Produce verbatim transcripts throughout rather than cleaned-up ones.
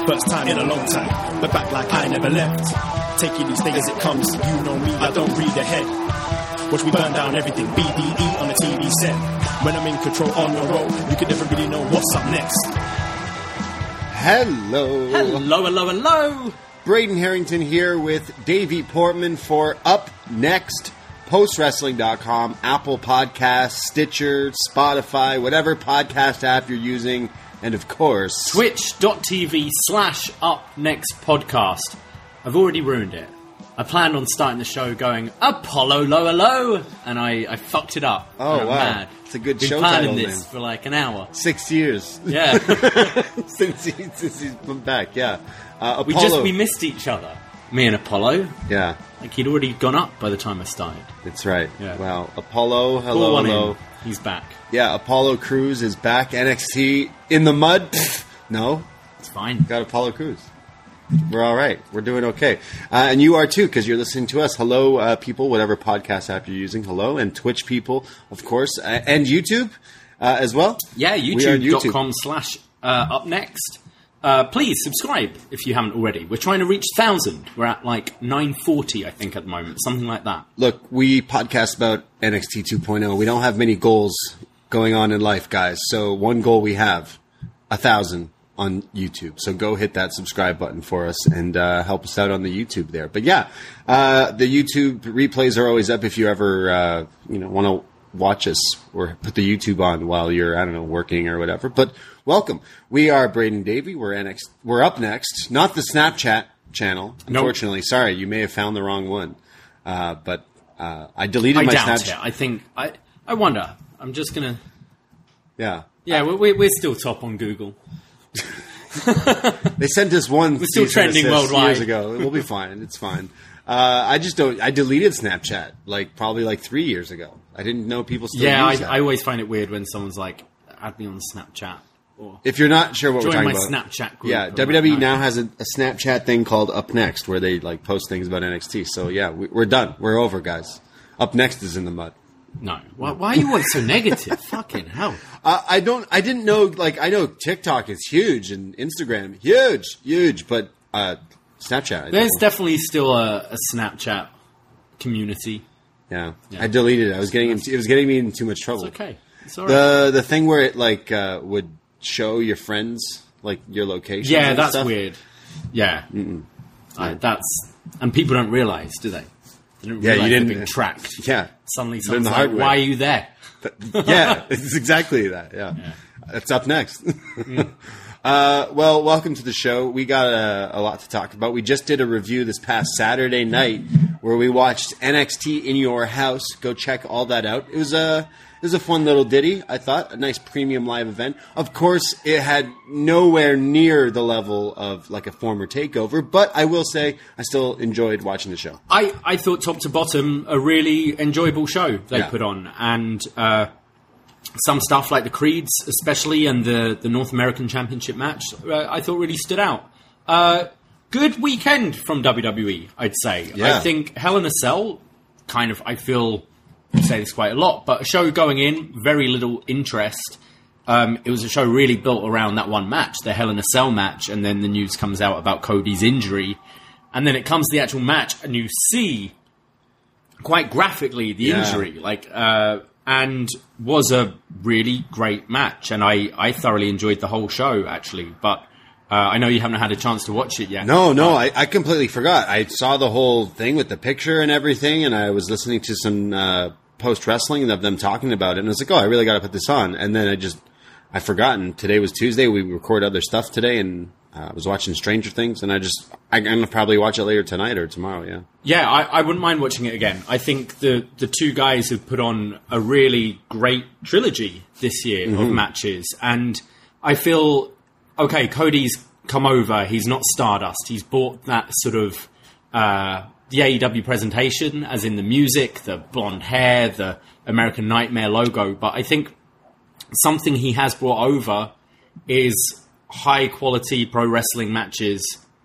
First time in a long time, but back like I never left. Taking these things as it comes, you know me, I don't read ahead. Watch me burn down everything, B D E on the T V set. When I'm in control on the road, you can never really know what's up next. Hello. Hello, hello, hello. Braden Harrington here with Davey Portman for Up Next. Post Wrestling dot com, Apple Podcasts, Stitcher, Spotify, whatever podcast app you're using, and of course... Twitch.tv slash Up Next Podcast. I've already ruined it. I planned on starting the show going, Apollo, lo, hello, and I, I fucked it up. Oh, I'm wow. mad. It's a good Been show planning title this name. for like an hour. Six years. Yeah. since, he, since he's been back, yeah. Uh, Apollo. We just, we missed each other. Me and Apollo. Yeah. Like, he'd already gone up by the time I started. That's right. Yeah. Well, Apollo, hello, Pull one hello. in. He's back. Yeah, Apollo Crews is back. N X T in the mud? No. It's fine. Got Apollo Crews. We're all right. We're doing okay. Uh, and you are too, because you're listening to us. Hello, uh, people, whatever podcast app you're using. Hello. And Twitch people, of course. Uh, and YouTube uh, as well. Yeah, We are on youtube.com slash uh, up next. Uh, please subscribe if you haven't already. We're trying to reach one thousand. We're at like nine forty, I think, at the moment. Something like that. Look, we podcast about N X T two point oh. We don't have many goals going on in life, guys. So one goal we have, a thousand on YouTube. So go hit that subscribe button for us and uh, help us out on the YouTube there. But yeah, uh, the YouTube replays are always up if you ever uh, you know want to watch us or put the YouTube on while you're, I don't know, working or whatever. But welcome. We are Braden Davey. We're N X T, we're Up Next, not the Snapchat channel. Unfortunately, nope. Sorry, you may have found the wrong one. Uh, but uh, I deleted I my doubt Snapchat. it. I think I. I wonder. I'm just gonna. Yeah. Yeah, we're we're still top on Google. They sent us one. We're still trending worldwide years ago. We'll be fine. It's fine. Uh, I just don't. I deleted Snapchat like probably like three years ago. I didn't know people still yeah, use I, that. I always find it weird when someone's like, "Add me on Snapchat." Or if you're not sure what we're join talking my about, Snapchat group. yeah, or W W E like, now has a, a Snapchat thing called Up Next where they like post things about N X T. So yeah, we, we're done. We're over, guys. Up Next is in the mud. No, why, why are you always so negative? Fucking hell. Uh, I don't. I didn't know. Like I know TikTok is huge and Instagram huge, huge, but uh, Snapchat. I There's don't. definitely still a, a Snapchat community. Yeah. Yeah. I deleted it. I was getting. In, it was getting me in too much trouble. It's okay. It's all right. The the thing where it like uh, would show your friends like your location. Yeah, and that's stuff. weird. Yeah, I, that's and people don't realize, do they? They don't Yeah, you realize they're didn't- being tracked. Yeah. Suddenly, Learn someone's the like, hard way. "Why are you there?" Yeah, it's exactly that. Yeah, Yeah. That's up next. uh, well, welcome to the show. We got a, a lot to talk about. We just did a review this past Saturday night where we watched N X T in Your House. Go check all that out. It was a it was a fun little ditty. I thought a nice premium live event. Of course, it had nowhere near the level of like a former Takeover, but I will say I still enjoyed watching the show. I, I thought top to bottom a really enjoyable show they Yeah. put on, and uh, some stuff like the Creeds, especially, and the the North American Championship match, uh, I thought really stood out. Uh, good weekend from W W E, I'd say. Yeah. I think Hell in a Cell, kind of, I feel. I say this quite a lot, but a show going in, very little interest. Um, it was a show really built around that one match, the Hell in a Cell match, and then the news comes out about Cody's injury, and then it comes to the actual match, and you see quite graphically the Yeah. injury, like, uh, and was a really great match, and I, I thoroughly enjoyed the whole show, actually, but uh, I know you haven't had a chance to watch it yet. No, no, I, I completely forgot. I saw the whole thing with the picture and everything, and I was listening to some uh, post-wrestling of them talking about it, and I was like, oh, I really got to put this on. And then I just, I forgot, and today was Tuesday. We record other stuff today, and uh, I was watching Stranger Things, and I just, I'm going to probably watch it later tonight or tomorrow, yeah. Yeah, I, I wouldn't mind watching it again. I think the, the two guys have put on a really great trilogy this year Mm-hmm. of matches, and I feel... Okay, Cody's come over. He's not Stardust. He's bought that sort of uh, the A E W presentation, as in the music, the blonde hair, the American Nightmare logo. But I think something he has brought over is high quality pro wrestling matches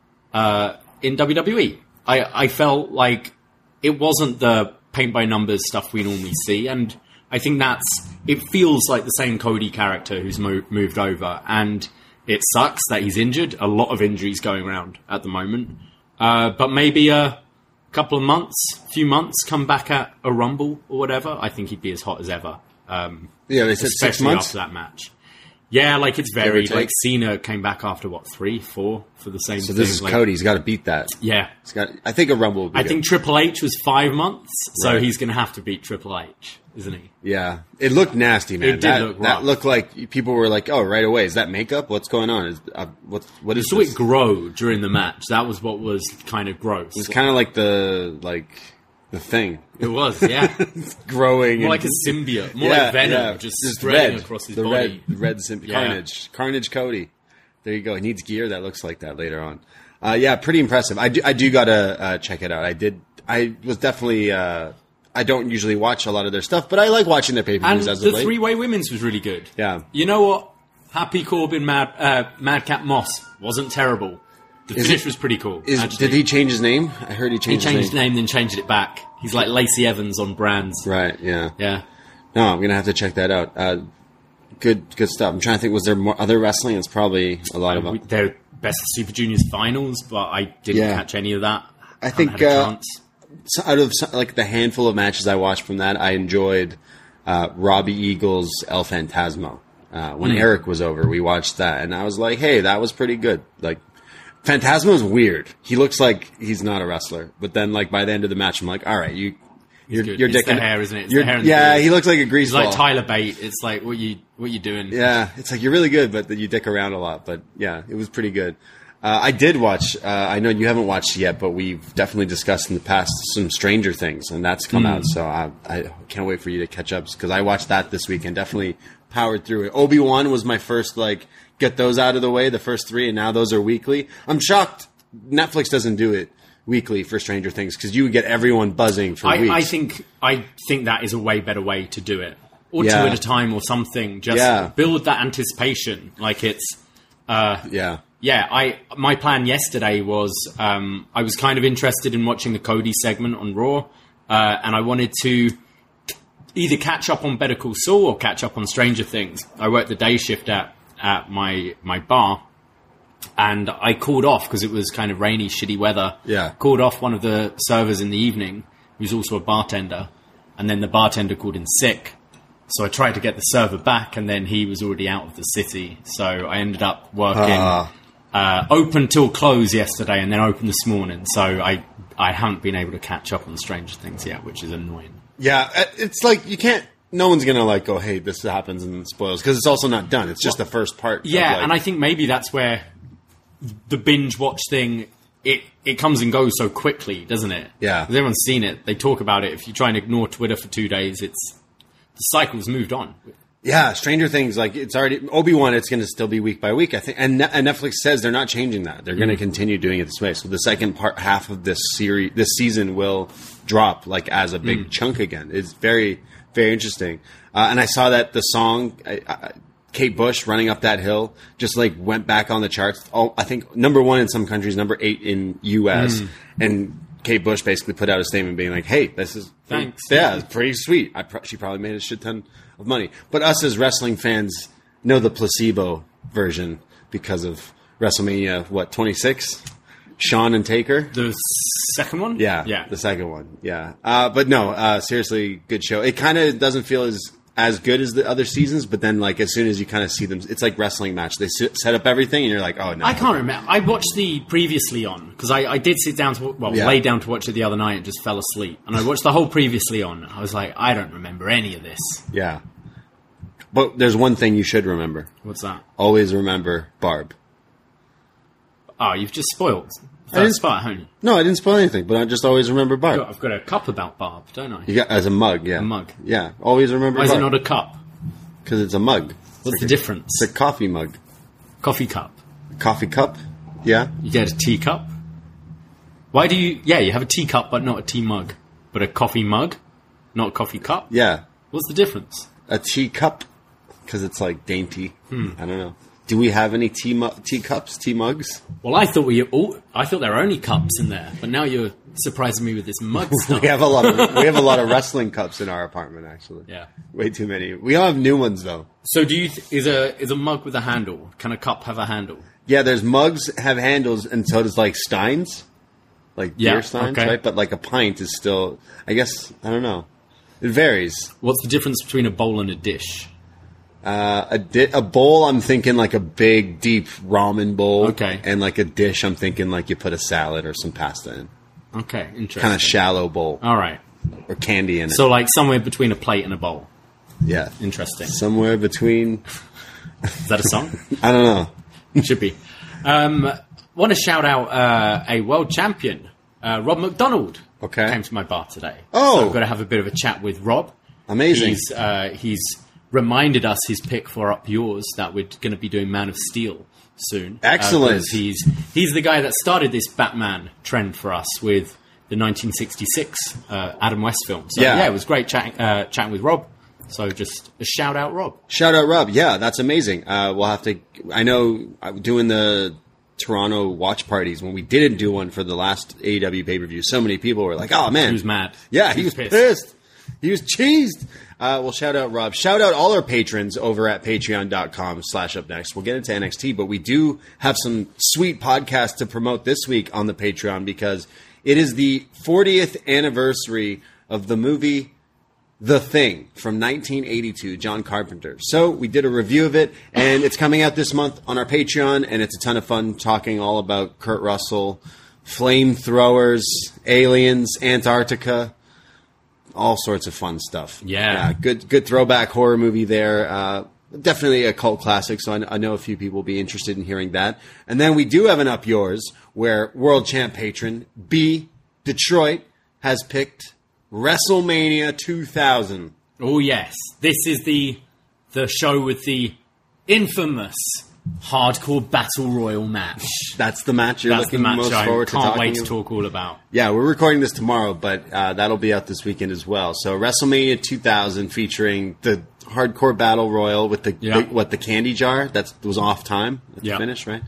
uh, in W W E. I, I felt like it wasn't the paint by numbers stuff we normally see, and I think that's it feels like the same Cody character who's mo- moved over, and it sucks that he's injured. A lot of injuries going around at the moment. Uh, but maybe a couple of months, few months, come back at a Rumble or whatever. I think he'd be as hot as ever. Um, Yeah, they said especially six months. after that match. Yeah, like it's very take. like Cena came back after what three, four for the same. So thing. this is like, Cody. He's got to beat that. Yeah, He's got. I think a Rumble. Would be I good. think Triple H was five months, so Right. he's going to have to beat Triple H, isn't he? Yeah, it looked nasty, man. It did that, look that rough. looked like people were like, "Oh, right away, is that makeup? What's going on? Is uh, what? What You is saw this?" it grow during the match. That was what was kind of gross. It was kind of like the like the thing It was, yeah, growing, more and, like a symbiote, more yeah, like Venom, yeah. just, Just spreading red, across his the body. red, red symb- Yeah. Carnage, Carnage Cody. There you go. He needs gear that looks like that later on. Uh, yeah, pretty impressive. I do, I do gotta uh, check it out. I did. I was definitely. Uh, I don't usually watch a lot of their stuff, but I like watching their pay per And views as the of late. three-way women's was really good. Yeah. You know what? Happy Corbin, Mad uh, Madcap Moss wasn't terrible. The Is finish it- was pretty cool. Is, actually. did he change his name? I heard he He changed, changed his his name. name, then changed it back. He's like Lacey Evans on Brands. Right. Yeah. Yeah. No, I'm gonna have to check that out. Uh, good, good stuff. I'm trying to think. Was there more other wrestling? It's probably a lot of We- them. They're Best of Super Juniors finals, but I didn't Yeah. catch any of that. I Haven't think, had a uh, chance. So out of so- like the handful of matches I watched from that, I enjoyed uh, Robbie Eagles' El Fantasma. Uh, when Mm. Eric was over, we watched that, and I was like, "Hey, that was pretty good." Like, Fantasma is weird. He looks like he's not a wrestler, but then like by the end of the match, I'm like, "All right, you." You're, good. you're It's the dicking- hair, isn't it? It's you're- the hair and the yeah, beard. he looks like a grease He's like ball. Tyler Bate. It's like, what you what you doing? Yeah, it's like you're really good, but you dick around a lot. But yeah, it was pretty good. Uh, I did watch. Uh, I know you haven't watched yet, but we've definitely discussed in the past some Stranger Things, and that's come out. So I, I can't wait for you to catch up because I watched that this week and definitely powered through it. Obi-Wan was my first like get those out of the way, the first three, and now those are weekly. I'm shocked Netflix doesn't do it weekly for Stranger Things because you would get everyone buzzing for I, weeks. I think I think that is a way better way to do it, or Yeah. two at a time, or something. Just Yeah. build that anticipation, like it's. Uh, yeah. Yeah, I my plan yesterday was um, I was kind of interested in watching the Cody segment on Raw, uh, and I wanted to either catch up on Better Call Saul or catch up on Stranger Things. I worked the day shift at at my my bar, and I called off because it was kind of rainy, shitty weather. Yeah. Called off one of the servers in the evening, who's also a bartender, and then the bartender called in sick. So I tried to get the server back, and then he was already out of the city. So I ended up working Ah. uh, open till close yesterday, and then open this morning. So I I haven't been able to catch up on Stranger Things yet, which is annoying. Yeah, uh, it's like you can't. No one's gonna like go, "Hey, this happens," and spoils because it's also not done. It's just the first part. Yeah, of, like, and I think maybe that's where the binge watch thing it it comes and goes so quickly, doesn't it? Yeah. 'Cause everyone's seen it. They talk about it. If you try and ignore Twitter for two days, it's the cycle's moved on. yeah, Stranger Things, like it's already Obi-Wan. It's gonna still be week by week, I think. And, Ne- and Netflix says they're not changing that. They're gonna continue doing it this way. So the second part half of this series, this season, will drop like as a big chunk again. It's very very interesting. Uh, and I saw that the song. I, I, Kate Bush running up that hill just like went back on the charts. Oh, I think number one in some countries, number eight in U S And Kate Bush basically put out a statement being like, "Hey, this is pretty- Thanks. yeah, it's pretty sweet. I pro- she probably made a shit ton of money." But us as wrestling fans know the placebo version because of WrestleMania. What twenty-six? Shawn and Taker. The second one, Yeah, yeah. the second one. Yeah, uh, but no, uh, seriously, good show. It kind of doesn't feel as as good as the other seasons, but then like as soon as you kind of see them, it's like wrestling match. They s- set up everything, and you're like, oh no, I can't remember. I watched the previously on because I, I did sit down to well Yeah. lay down to watch it the other night and just fell asleep. And I watched the whole previously on. I was like, I don't remember any of this. Yeah, but there's one thing you should remember. What's that? Always remember Barb. Oh, you've just spoiled the didn't- first part, haven't you? No, I didn't spoil anything, but I just always remember Barb. I've got a cup about Barb, don't I? You got as a mug, yeah, A mug. yeah. Always remember Why is it Barb not a cup? because it's a mug. What's the difference? It's a coffee mug, Coffee cup. coffee cup. Yeah, You get a teacup. Why do you? Yeah, you have a teacup, but not a tea mug. But a coffee mug, not a coffee cup. yeah. What's the difference? A tea cup because it's like dainty. Hmm. I don't know. Do we have any tea mu- teacups, tea mugs? Well, I thought we all, I thought there were only cups in there, but now you're surprising me with this mug stuff. We have a lot of we have a lot of wrestling cups in our apartment. Actually, Yeah. way too many. We don't have new ones though. So, do you th- is a is a mug with a handle? Can a cup have a handle? Yeah, there's mugs have handles, and so does like steins, like Yeah, beer steins, okay. right? But like a pint is still, I guess, I don't know. It varies. What's the difference between a bowl and a dish? Uh, a di- a bowl, I'm thinking like a big, deep ramen bowl. Okay. And like a dish, I'm thinking like you put a salad or some pasta in. Okay, interesting. Kind of shallow bowl All right. or candy in it. So, like somewhere between a plate and a bowl. yeah, Interesting. somewhere between. Is that a song? I don't know. Should be. Um, want to shout out uh, a world champion, uh, Rob McDonald. Okay. Came to my bar today. Oh. So I've got to have a bit of a chat with Rob. Amazing. He's, uh, he's reminded us his pick for Up Yours that we're going to be doing Man of Steel soon. Excellent. Uh, 'cause he's, he's the guy that started this Batman trend for us with the nineteen sixty-six uh, Adam West film. So Yeah. yeah, it was great chatting, uh, chatting with Rob. So just a shout out, Rob. Shout out, Rob. Yeah, that's amazing. Uh, we'll have to. I know I'm doing the Toronto watch parties when we didn't do one for the last A E W pay per view. So many people were like, "Oh man, He was mad. Yeah, he was pissed. pissed. He was cheesed." Uh, well, shout out, Rob. Shout out all our patrons over at patreon.com slash up next. We'll get into N X T, but we do have some sweet podcasts to promote this week on the Patreon because it is the fortieth anniversary of the movie The Thing from nineteen eighty-two, John Carpenter. So we did a review of it, and it's coming out this month on our Patreon, and it's a ton of fun talking all about Kurt Russell, flamethrowers, aliens, Antarctica, all sorts of fun stuff. Yeah. good good throwback horror movie there. Uh, definitely a cult classic, so I, I know a few people will be interested in hearing that. And then we do have an Up Yours, where world champ patron B Detroit has picked WrestleMania two thousand. Oh yes, this is the the show with the infamous hardcore battle royal match. That's the match you're That's the looking match most I forward to can't talking wait to about? talk all about. Yeah, we're recording this tomorrow, but uh, that'll be out this weekend as well. So WrestleMania two thousand featuring the hardcore battle royal with the Yeah. big, what the candy jar that was off time at Yeah. the finish, right?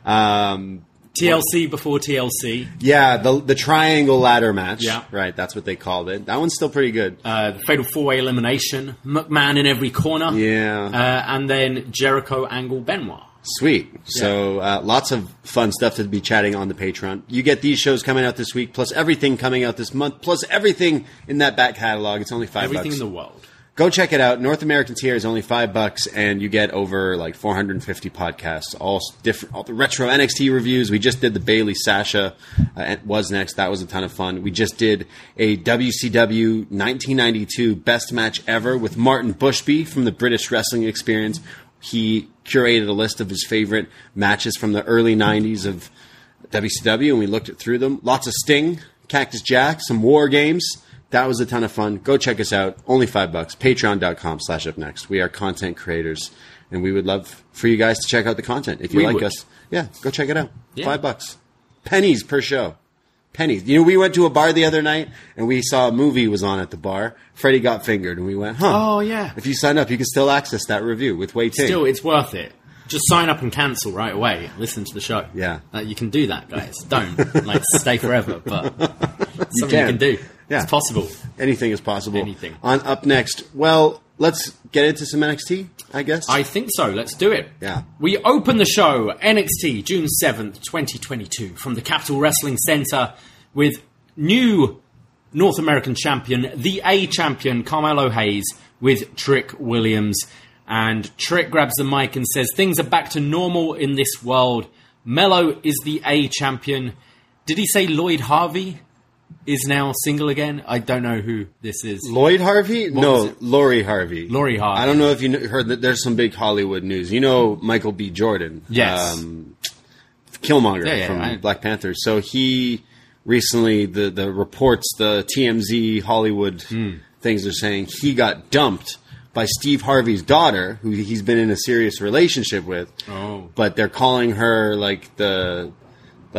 Um, T L C before T L C, yeah, the the triangle ladder match. Yeah. Right, that's what they called it. That one's still pretty good. uh, the Fatal Four Way Elimination, McMahon in every corner, Yeah. uh, and then Jericho Angle Benoit. Sweet. So uh, lots of fun stuff to be chatting on the Patreon. You get these shows coming out this week, plus everything coming out this month, plus everything in that back catalog. It's only five Everything bucks. in the world. Go check it out. North American tier is only five bucks, and you get over like four hundred fifty podcasts, all s- different, all the retro N X T reviews. We just did the Bailey Sasha uh, was next. That was a ton of fun. We just did a W C W nineteen ninety-two best match ever with Martin Bushby from the British Wrestling Experience. He curated a list of his favorite matches from the early nineties of W C W, and we looked it through them. Lots of Sting, Cactus Jack, some War Games. That was a ton of fun. Go check us out. Only five bucks. Patreon.com slash up next. We are content creators, and we would love for you guys to check out the content. If you We like would. us, yeah, go check it out. Yeah. Five bucks. Pennies per show. Pennies. You know, we went to a bar the other night, and we saw a movie was on at the bar. Freddie Got Fingered, and we went, huh. Oh, yeah. If you sign up, you can still access that review with Wei Ting. Still, it's worth it. Just sign up and cancel right away. Listen to the show. Yeah. Uh, you can do that, guys. Don't. like, stay forever, but it's something you can. can do. Yeah. It's possible. Anything is possible. Anything. On Up Next, well, let's get into some N X T, I guess. I think so. Let's do it. Yeah. We open the show, N X T, June seventh, twenty twenty-two, from the Capital Wrestling Center with new North American champion, the A champion, Carmelo Hayes, with Trick Williams. And Trick grabs the mic and says, things are back to normal in this world. Mello is the A champion. Did he say Lloyd Harvey is now single again? I don't know who this is. Lloyd Harvey? was No, it? Laurie Harvey. Laurie Harvey. I don't know if you kn- heard that there's some big Hollywood news. You know Michael B. Jordan. Yes. Um, Killmonger Yeah, yeah, from I- Black Panther. So he recently, the, the reports, the T M Z Hollywood Hmm. things are saying he got dumped by Steve Harvey's daughter, who he's been in a serious relationship with. Oh. But they're calling her like the, like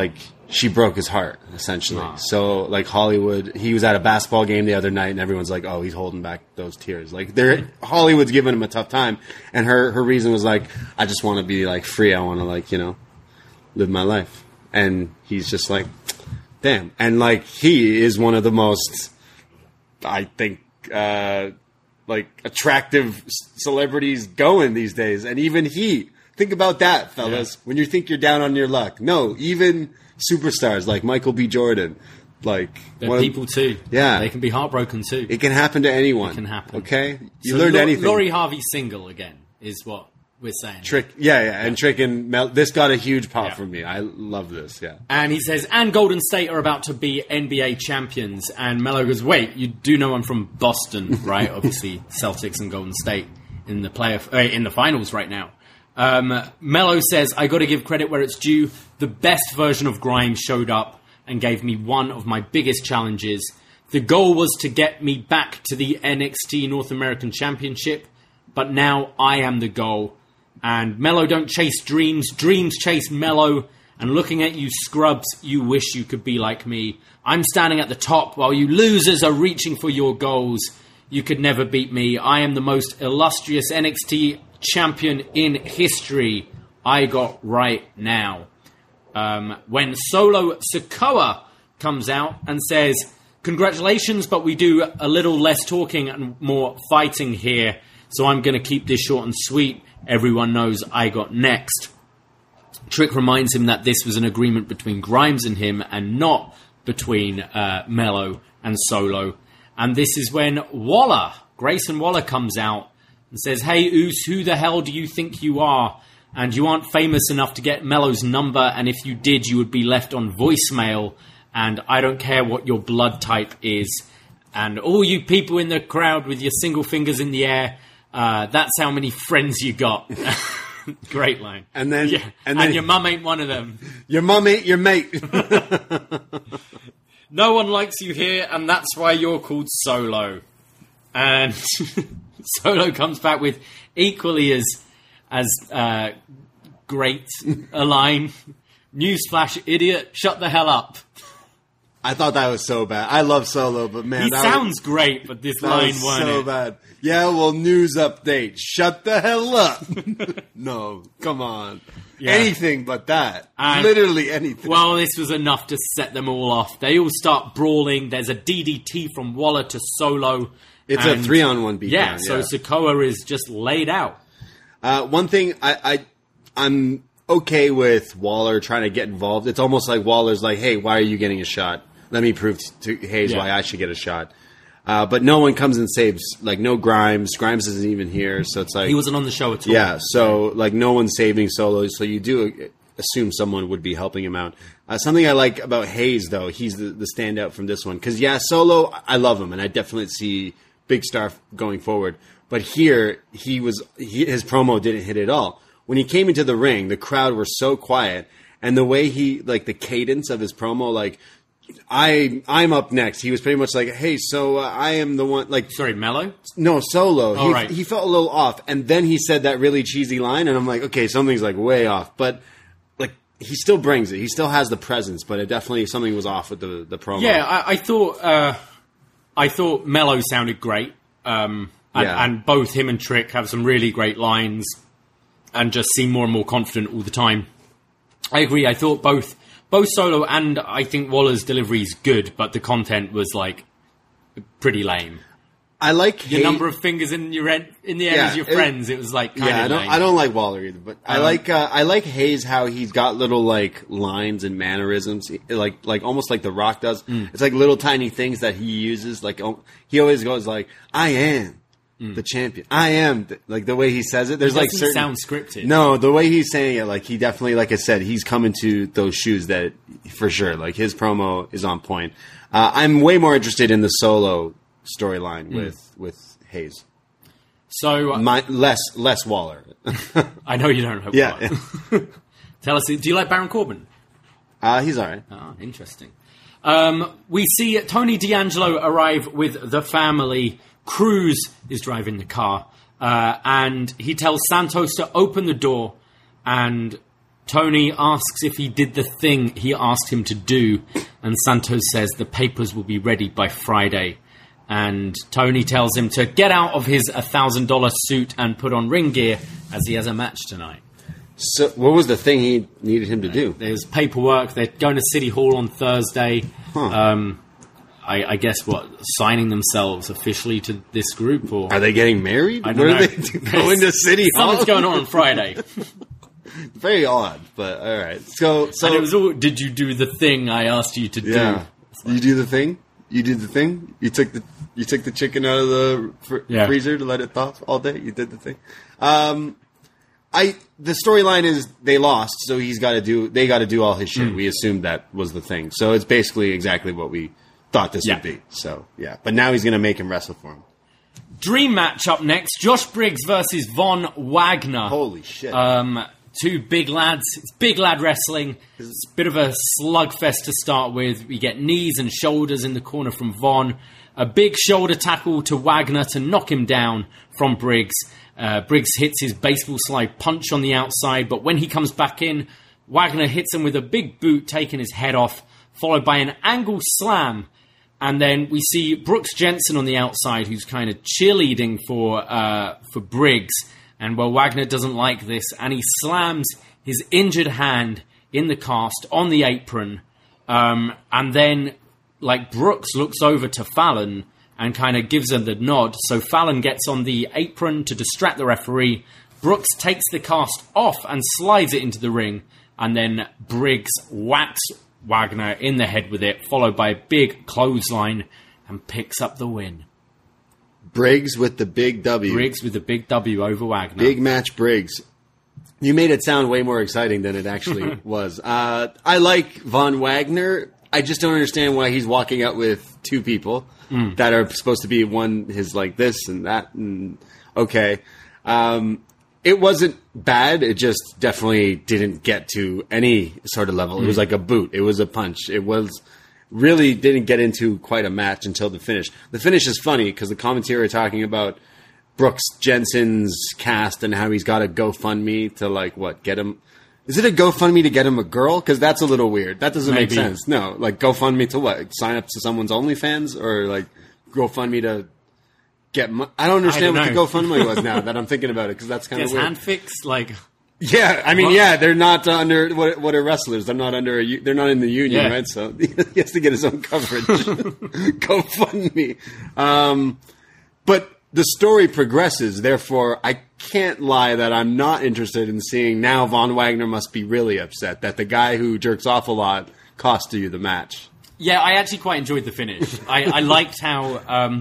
she broke his heart, essentially. Wow. So, like, Hollywood, he was at a basketball game the other night, and everyone's like, oh, he's holding back those tears. Like, they're, Hollywood's giving him a tough time, and her, her reason was, like, I just want to be, like, free. I want to, like, you know, live my life. And he's just like, damn. And, like, he is one of the most, I think, uh, like, attractive celebrities going these days. And even he, think about that, fellas, yeah. when you think you're down on your luck. No, even superstars like Michael B. Jordan, like they're people of, too. Yeah, they can be heartbroken too. It can happen to anyone. It can happen. Okay, you so learned L- anything. Lori Harvey's single again is what we're saying. Trick, yeah, yeah, and Trick and Mel. This got a huge pop yeah. from me. I love this. Yeah, and he says, and Golden State are about to be N B A champions. And Melo goes, wait, you do know I'm from Boston, right? Obviously, Celtics and Golden State in the play uh, in the finals right now. Um, Melo says, I got to give credit where it's due. The best version of Grimes showed up and gave me one of my biggest challenges. The goal was to get me back to the N X T North American Championship, but now I am the goal. And Melo don't chase dreams, dreams chase Melo. And looking at you scrubs, you wish you could be like me. I'm standing at the top while you losers are reaching for your goals. You could never beat me. I am the most illustrious N X T champion in history. I got right now. Um, when Solo Sikoa comes out and says, congratulations, but we do a little less talking and more fighting here, so I'm going to keep this short and sweet. Everyone knows I got next. Trick reminds him that this was an agreement between Grimes and him and not between uh, Melo and Solo. And this is when Waller, Grayson Waller, comes out and says, hey, Oos, who the hell do you think you are? And you aren't famous enough to get Melo's number, and if you did, you would be left on voicemail, and I don't care what your blood type is. And all you people in the crowd with your single fingers in the air, uh, that's how many friends you got. Great line. And then, yeah. and, then and your mum ain't one of them. Your mum ain't your mate. No one likes you here, and that's why you're called Solo. And Solo comes back with equally as as uh, great a line. Newsflash, idiot, shut the hell up. I thought that was so bad. I love Solo, but man, he that sounds was, great, but this that line was wasn't so it. bad. Yeah, well, news update. Shut the hell up. No, come on. Yeah. Anything but that. And, Literally anything. Well, this was enough to set them all off. They all start brawling. There's a D D T from Waller to Solo. It's and, a three-on-one beatdown. Yeah, Yeah, so Sikoa is just laid out. Uh, one thing I, I, I'm okay with Waller trying to get involved. It's almost like Waller's like, hey, why are you getting a shot? Let me prove to Hayes Yeah. why I should get a shot. Uh, but no one comes and saves, like, no Grimes. Grimes isn't even here, so it's like... He wasn't on the show at all. Yeah, so, like, no one's saving Solo, so you do assume someone would be helping him out. Uh, something I like about Hayes, though, he's the, the standout from this one. Because, yeah, Solo, I love him, and I definitely see big star going forward. But here, he was he, his promo didn't hit at all. When he came into the ring, the crowd were so quiet, and the way he, like, the cadence of his promo, like... I I'm up next. He was pretty much like, hey, so uh, I am the one. Like, Sorry, Melo? no, Solo. Oh, he, right. he felt a little off, and then he said that really cheesy line, and I'm like, okay, something's like way off. But like, he still brings it. He still has the presence, but it definitely something was off with the the promo. Yeah, I, I thought uh, I thought Melo sounded great, um, and, Yeah. and both him and Trick have some really great lines, and just seem more and more confident all the time. I agree. I thought both. Both Solo and I think Waller's delivery is good, but the content was like pretty lame. I like Your Hay- number of fingers in your en- in the air Yeah, as your it- friends. It was like kind Yeah, I of don't. lame. I don't like Waller either, but I Um, like. Uh, I like Hayes how he's got little like lines and mannerisms, like like almost like The Rock does. Mm. It's like little tiny things that he uses. Like oh, he always goes like, "I am the champion. I am." Th-. Like the way he says it. There's It like doesn't certain sound scripted. No, the way he's saying it, like he definitely, like I said, he's coming to those shoes that for sure. Like his promo is on point. Uh, I'm way more interested in the Solo storyline with with Hayes. So uh, My, less less Waller. I know you don't know. Yeah. Waller. Tell us, do you like Baron Corbin? Uh, he's all right. Ah, interesting. Um, we see Tony D'Angelo arrive with the family. Cruz is driving the car, uh, and he tells Santos to open the door, and Tony asks if he did the thing he asked him to do, and Santos says the papers will be ready by Friday. And Tony tells him to get out of his one thousand dollars suit and put on ring gear as he has a match tonight. So, what was the thing he needed him to do? There's paperwork. They're going to City Hall on Thursday. Huh. Um, I, I guess, what, signing themselves officially to this group? Or Are they getting married? I don't what know. Are they going to City Hall? Something's going on on Friday. Very odd, but all right. So, so And it was all, did you do the thing I asked you to yeah. do? You do the thing. You did the thing. You took the you took the chicken out of the fr- Yeah. freezer to let it thaw all day. You did the thing. Um, I the storyline is they lost, so he's got to do. They got to do all his shit. Mm. We assumed that was the thing, so it's basically exactly what we thought this Yeah. would be. So yeah, but now he's going to make him wrestle for him. Dream match up next. Josh Briggs versus Von Wagner. Holy shit! Um, two big lads. It's big lad wrestling. It's a bit of a slugfest to start with. We get knees and shoulders in the corner from Von. A big shoulder tackle to Wagner to knock him down from Briggs. Uh, Briggs hits his baseball slide punch on the outside, but when he comes back in, Wagner hits him with a big boot, taking his head off, followed by an angle slam. And then we see Brooks Jensen on the outside, who's kind of cheerleading for uh, for Briggs. And well, Wagner doesn't like this, and he slams his injured hand in the cast on the apron. Um, and then, like, Brooks looks over to Fallon and kind of gives him the nod. So Fallon gets on the apron to distract the referee. Brooks takes the cast off and slides it into the ring. And then Briggs whacks Wagner in the head with it, followed by a big clothesline, and picks up the win. Briggs with the big W. Briggs with the big W over Wagner. Big match, Briggs. You made it sound way more exciting than it actually was. Uh, I like Von Wagner. I just don't understand why he's walking out with two people mm. that are supposed to be one his like this and that. And okay, um, it wasn't bad. It just definitely didn't get to any sort of level. Mm. It was like a boot. It was a punch. It was really didn't get into quite a match until the finish. The finish is funny because the commentary are talking about Brooks Jensen's cast and how he's got a GoFundMe to like what get him. Is it a GoFundMe to get him a girl? Because that's a little weird. That doesn't Maybe. make sense. No, like GoFundMe to what? Sign up to someone's OnlyFans or like GoFundMe to get? Mo- I don't understand I don't what the GoFundMe was now that I'm thinking about it because that's kind of Gets weird. hand fixed, like Yeah, I mean, What? yeah, they're not uh, under what? What are wrestlers? They're not under. A, u- they're not in the union, Yeah. right? So he has to get his own coverage. GoFundMe. Um, but the story progresses. Therefore, I can't lie that I'm not interested in seeing now. Von Wagner must be really upset that the guy who jerks off a lot cost you the match. Yeah, I actually quite enjoyed the finish. I, I liked how um,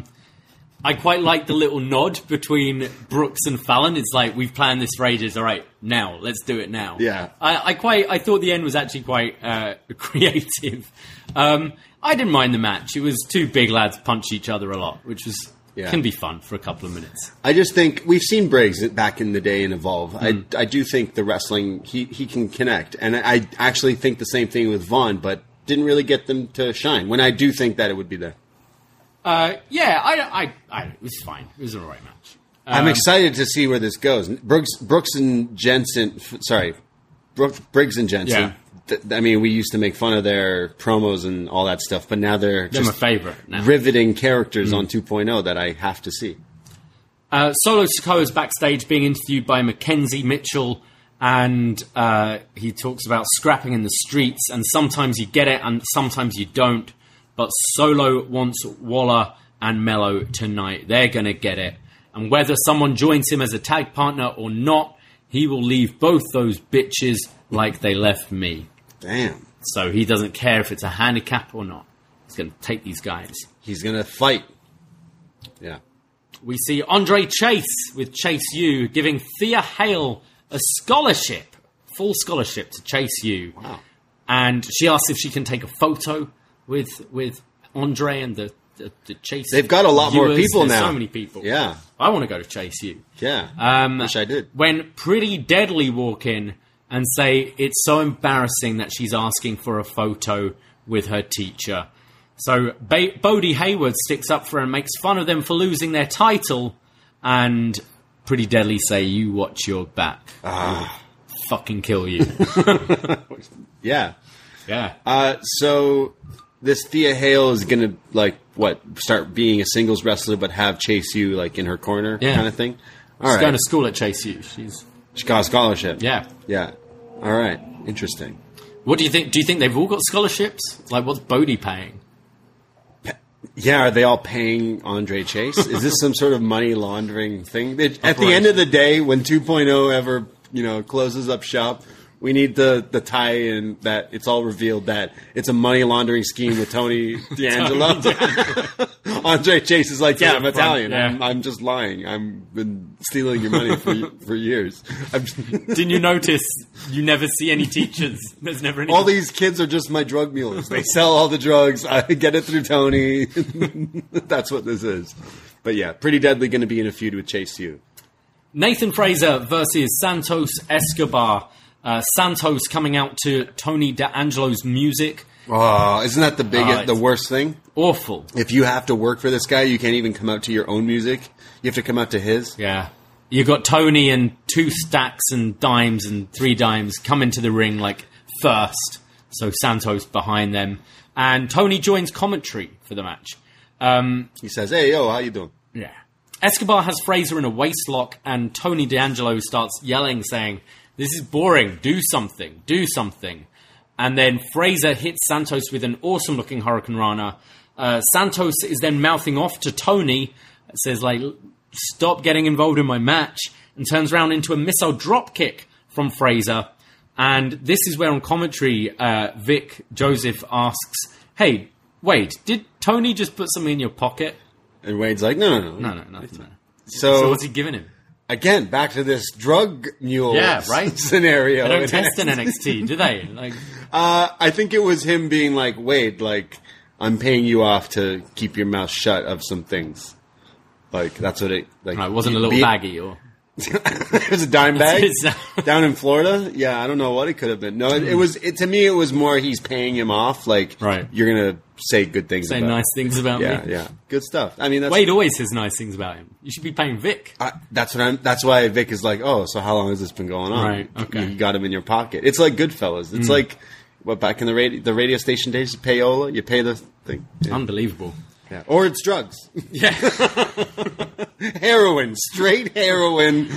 I quite liked the little nod between Brooks and Fallon. It's like, we've planned this for ages. All right, now let's do it now. Yeah. I, I quite I thought the end was actually quite uh, creative. Um, I didn't mind the match. It was two big lads punch each other a lot, which was Yeah. can be fun for a couple of minutes. I just think we've seen Briggs back in the day and evolve. Mm. I I do think the wrestling he he can connect, and I, I actually think the same thing with Vaughn, but didn't really get them to shine. When I do think that it would be there. Uh, yeah, I, I, I, it was fine. It was an alright match. I'm Um, excited to see where this goes. Brooks Brooks and Jensen, f- sorry, Brooks, Briggs and Jensen. Yeah. Th- I mean, we used to make fun of their promos and all that stuff, but now they're They're my just favourite now. riveting characters on two point oh that I have to see. Uh, Solo Sikoa's backstage being interviewed by Mackenzie Mitchell, and uh, he talks about scrapping in the streets, and sometimes you get it and sometimes you don't, but Solo wants Waller and Mello tonight. They're going to get it. And whether someone joins him as a tag partner or not, he will leave both those bitches like they left me. Damn. So he doesn't care if it's a handicap or not. He's going to take these guys. He's going to fight. Yeah. We see Andre Chase with Chase U giving Thea Hale a scholarship, full scholarship to Chase U. Wow. And she asks if she can take a photo with with Andre and the, the, the Chase. They've got a lot more viewers. people There's now. so many people. Yeah. I want to go to Chase U. Yeah. Um, Wish I did. When Pretty Deadly walk in and say it's so embarrassing that she's asking for a photo with her teacher. So ba- Bodie Hayward sticks up for her and makes fun of them for losing their title. And Pretty Deadly say, you watch your back. Ah. fucking kill you. Yeah. Yeah. Uh, so this Thea Hale is gonna like what start being a singles wrestler, but have Chase U like in her corner, Yeah. kind of thing. All She's right. going to school at Chase U. She's She got a scholarship. yeah. Yeah. All right. Interesting. What do you think? Do you think they've all got scholarships? Like, what's Bodie paying? Yeah, are they all paying Andre Chase? Is this some sort of money laundering thing? It, at the end of the day, when two point oh ever, you know, closes up shop, we need the, the tie-in that it's all revealed that it's a money laundering scheme with Tony D'Angelo. Andre Chase is like, yeah, I'm Italian. Yeah. I'm, I'm just lying. I've been stealing your money for for years. I'm Didn't you notice you never see any teachers? There's never any. all these kids are just my drug mules. They sell all the drugs. I get it through Tony. That's what this is. But yeah, Pretty Deadly going to be in a feud with Chase U. Nathan Fraser versus Santos Escobar. Uh, Santos coming out to Tony D'Angelo's music. Oh, isn't that the biggest, Uh, the worst thing? Awful. If you have to work for this guy, you can't even come out to your own music. You have to come out to his. Yeah. You got Tony and two stacks and dimes and three dimes come into the ring like first. So Santos behind them. And Tony joins commentary for the match. Um, He says, "Hey, yo, how you doing?" yeah. Escobar has Fraser in a waistlock and Tony D'Angelo starts yelling, saying, "This is boring. Do something. Do something." And then Fraser hits Santos with an awesome-looking Hurricane Rana. Uh, Santos is then mouthing off to Tony. Says, like, stop getting involved in my match. And turns around into a missile dropkick from Fraser. And this is where on commentary, uh, Vic Joseph asks, hey, wait, did Tony just put something in your pocket? And Wade's like, "No, no, no, No, no, nothing. No. So, So what's he giving him? again, back to this drug mule Yeah, right? scenario. They don't in test in N X T. N X T, do they? Like, Uh, I think it was him being like, "Wade, like, I'm paying you off to keep your mouth shut of some things." Like, that's what it, like. no, it wasn't a little be- baggy or... It was a dime bag It's- down in Florida. Yeah, I don't know what it could have been. No, it, it was, it, to me, it was more he's paying him off. Like, Right. you're going to say good things Say about nice things about Yeah, me. yeah. Good stuff. I mean, that's, Wade always says nice things about him. You should be paying Vic. I, that's what I'm, that's why Vic is like, "Oh, so how long has this been going on?" Right, okay. You got him in your pocket. It's like Goodfellas. It's like, what, back in the radio, the radio station days, payola, you pay the thing. Yeah. Unbelievable. Yeah. Or it's drugs. Yeah. Heroin. Straight heroin.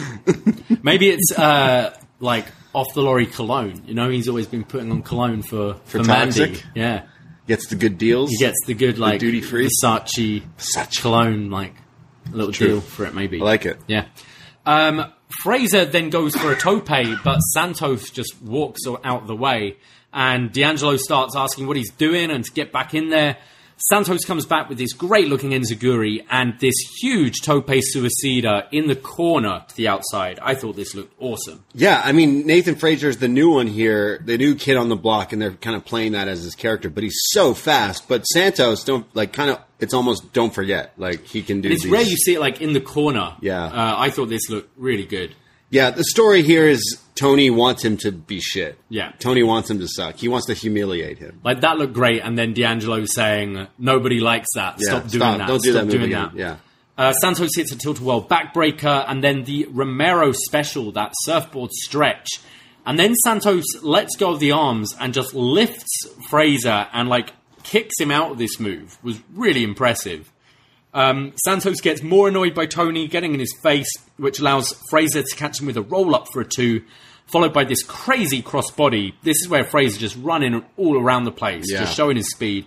Maybe it's uh, like off the lorry cologne. You know, he's always been putting on cologne for, for, Mandy. Toxic? Yeah. Gets the good deals. He gets the good, like, duty-free? Versace, Versace. cologne, like, a little True. deal for it, maybe. I like it. Yeah. Um, Fraser then goes for a tope, but Santos just walks out the way. And D'Angelo starts asking what he's doing and to get back in there. Santos comes back with this great-looking enziguri and this huge tope suicida in the corner to the outside. I thought this looked awesome. Yeah, I mean, Nathan Fraser's the new one here, the new kid on the block, and they're kind of playing that as his character, but he's so fast. But Santos, don't, like, kind of, it's almost don't forget. Like, he can do And it's these. rare you see it, like, in the corner. Yeah. Uh, I thought this looked really good. Yeah, the story here is Tony wants him to be shit. Yeah. Tony wants him to suck. He wants to humiliate him. Like, that looked great, and then D'Angelo saying, nobody likes that. Yeah, Stop doing stop. that. Don't do Stop that move doing again. that. Yeah. Uh, Santos hits a tilt-a-whirl backbreaker, and then the Romero special, that surfboard stretch. And then Santos lets go of the arms and just lifts Fraser and, like, kicks him out of this move. Was really impressive. Um, Santos gets more annoyed by Tony getting in his face, which allows Fraser to catch him with a roll-up for a two, followed by this crazy crossbody. This is where Fraser just running all around the place, Yeah. just showing his speed.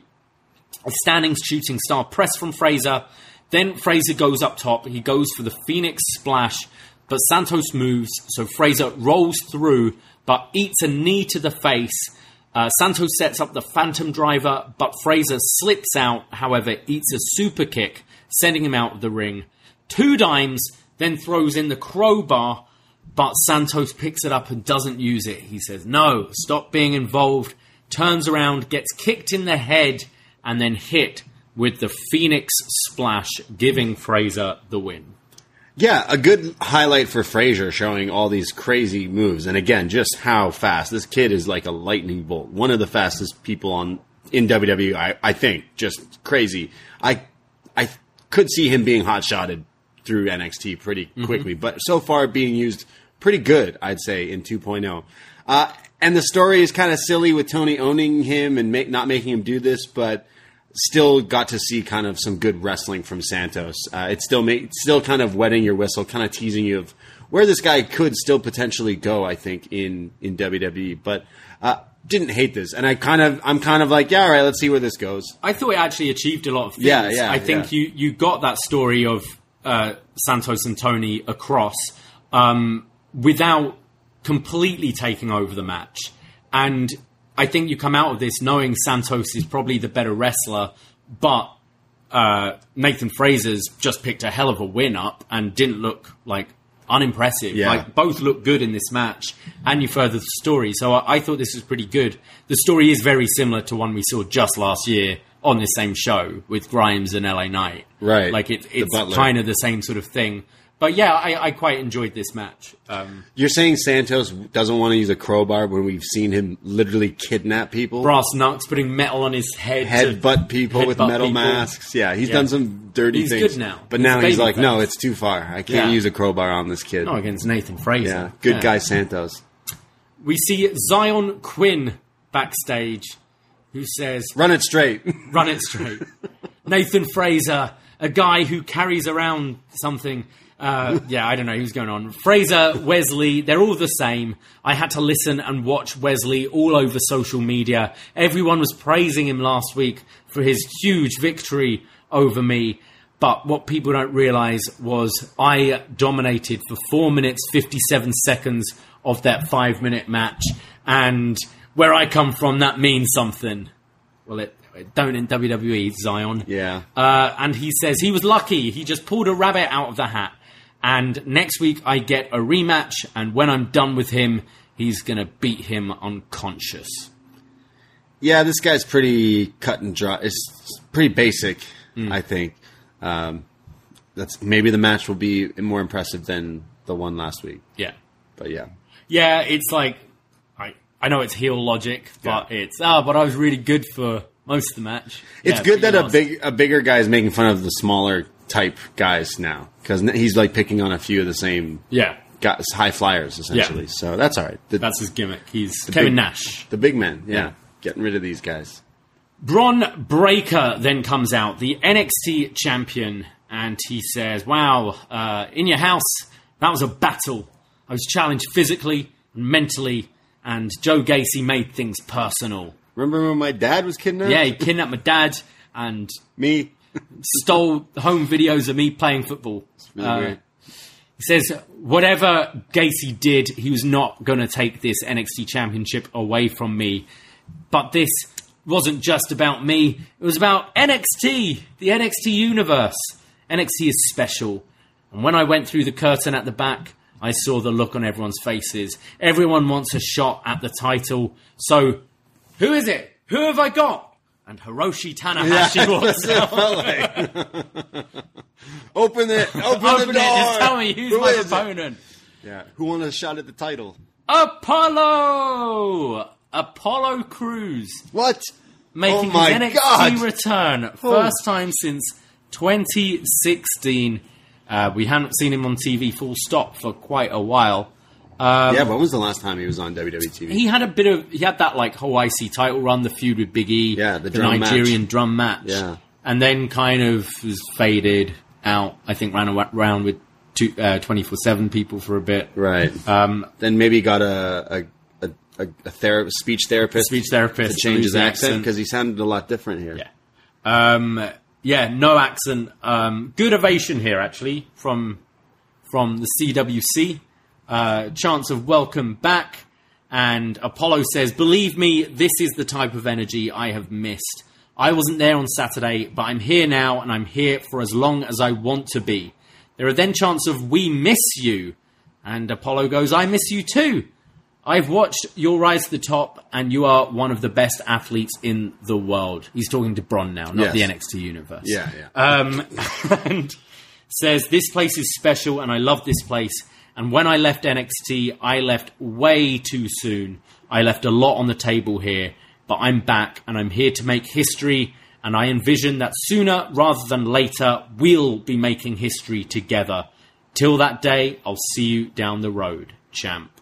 A standing shooting star press from Fraser. Then Fraser goes up top. He goes for the Phoenix splash, but Santos moves, so Fraser rolls through, but eats a knee to the face. Uh, Santos sets up the Phantom Driver, but Fraser slips out, however, eats a super kick, sending him out of the ring. Two dimes, then throws in the crowbar, but Santos picks it up and doesn't use it. He says, no, stop being involved, turns around, gets kicked in the head, and then hit with the Phoenix Splash, giving Fraser the win. Yeah, a good highlight for Fraser, showing all these crazy moves. And again, just how fast. This kid is like a lightning bolt. One of the fastest people on in W W E, I, I think. Just crazy. I I could see him being hot-shotted through N X T pretty quickly. Mm-hmm. But so far being used pretty good, I'd say, in two point oh. Uh, and the story is kind of silly with Tony owning him and make, not making him do this, but still got to see kind of some good wrestling from Santos. Uh, it's still ma- still kind of wetting your whistle, kind of teasing you of where this guy could still potentially go, I think, in, in W W E. But uh, didn't hate this. And I kind of, I'm kind of like, yeah, all right, let's see where this goes. I thought it actually achieved a lot of things. Yeah, yeah, I think yeah. you, you got that story of uh, Santos and Tony across um, without completely taking over the match. And I think you come out of this knowing Santos is probably the better wrestler, but uh, Nathan Fraser's just picked a hell of a win up and didn't look like unimpressive. Yeah. Like both look good in this match, and you further the story. So I, I thought this was pretty good. The story is very similar to one we saw just last year on this same show with Grimes and L A Knight. Right. Like it, it's Butler. kind of the same sort of thing. But yeah, I, I quite enjoyed this match. Um, You're saying Santos doesn't want to use a crowbar when we've seen him literally kidnap people? Brass knucks, putting metal on his head. Headbutt people with headbutt metal people. masks. Yeah, he's Yeah. done some dirty He's things. good now. But He's now a he's baby like, face. no, it's too far. I can't Yeah. use a crowbar on this kid. Not against Nathan Fraser. Yeah, good Yeah. guy Santos. We see Zion Quinn backstage, who says, Run it straight. run it straight. Nathan Fraser, a guy who carries around something. Uh, yeah, I don't know who's going on. Fraser, Wesley, they're all the same. I had to listen and watch Wesley all over social media. Everyone was praising him last week for his huge victory over me. But what people don't realize was I dominated for four minutes, fifty-seven seconds of that five minute match. And where I come from, that means something. Well, it, it don't in W W E, Zion. Yeah. Uh, and he says he was lucky. He just pulled a rabbit out of the hat. And next week I get a rematch. And when I'm done with him, he's going to beat him unconscious. Yeah, this guy's pretty cut and dry. It's pretty basic, mm. I think. Um, that's maybe the match will be more impressive than the one last week. Yeah. But yeah. Yeah, it's like, I I know it's heel logic, but Yeah. it's, ah, but I was really good for most of the match. It's Yeah, good that a lost. big a bigger guy is making fun of the smaller type guys now, because he's like picking on a few of the same Yeah, guys, high flyers essentially. Yeah. So that's all right. The, that's his gimmick. He's Kevin big- Nash. the big man. Yeah. Yeah. Getting rid of these guys. Bron Breakker then comes out, the N X T champion, and he says, wow, uh, in your house, that was a battle. I was challenged physically and mentally, and Joe Gacy made things personal. Remember when my dad was kidnapped? Yeah, he kidnapped my dad and Me. stole home videos of me playing football. Really Uh, weird. He says, whatever Gacy did, he was not going to take this N X T championship away from me. But this wasn't just about me. It was about N X T, the N X T universe. N X T is special. And when I went through the curtain at the back, I saw the look on everyone's faces. Everyone wants a shot at the title. So, who is it? Who have I got? And Hiroshi Tanahashi walks out. Open it. Open, Open the it, door. just tell me who's Who my is it? opponent. Yeah. Who wanted a shot at the title? Apollo! Apollo Crews. What? Making Oh my his N X T God. return. First time since twenty sixteen. Uh, we haven't seen him on T V full stop for quite a while. Um, Yeah, but when was the last time he was on W W E T V? He had a bit of, he had that like O I C title run, the feud with Big E. Yeah, the drum Nigerian match. drum match. Yeah. And then kind of was faded out. I think ran around with two, uh, twenty-four seven people for a bit. Right. Um, Then maybe he got a a, a, a, a thera- speech therapist Speech therapist to change lose his the accent accent. because he sounded a lot different here. Yeah. Um, yeah, no accent. Um, good ovation here, actually, from from the C W C. Uh, chance of welcome back. And Apollo says, believe me, this is the type of energy I have missed. I wasn't there on Saturday, but I'm here now, and I'm here for as long as I want to be. There are then chants of, we miss you. And Apollo goes, I miss you too. I've watched your rise to the top, and you are one of the best athletes in the world. He's talking to Bron now, not Yes. the N X T universe. Yeah, yeah. Um, and says, this place is special, and I love this place. And when I left N X T, I left way too soon. I left a lot on the table here, but I'm back, and I'm here to make history, and I envision that sooner rather than later, we'll be making history together. Till that day, I'll see you down the road. champ.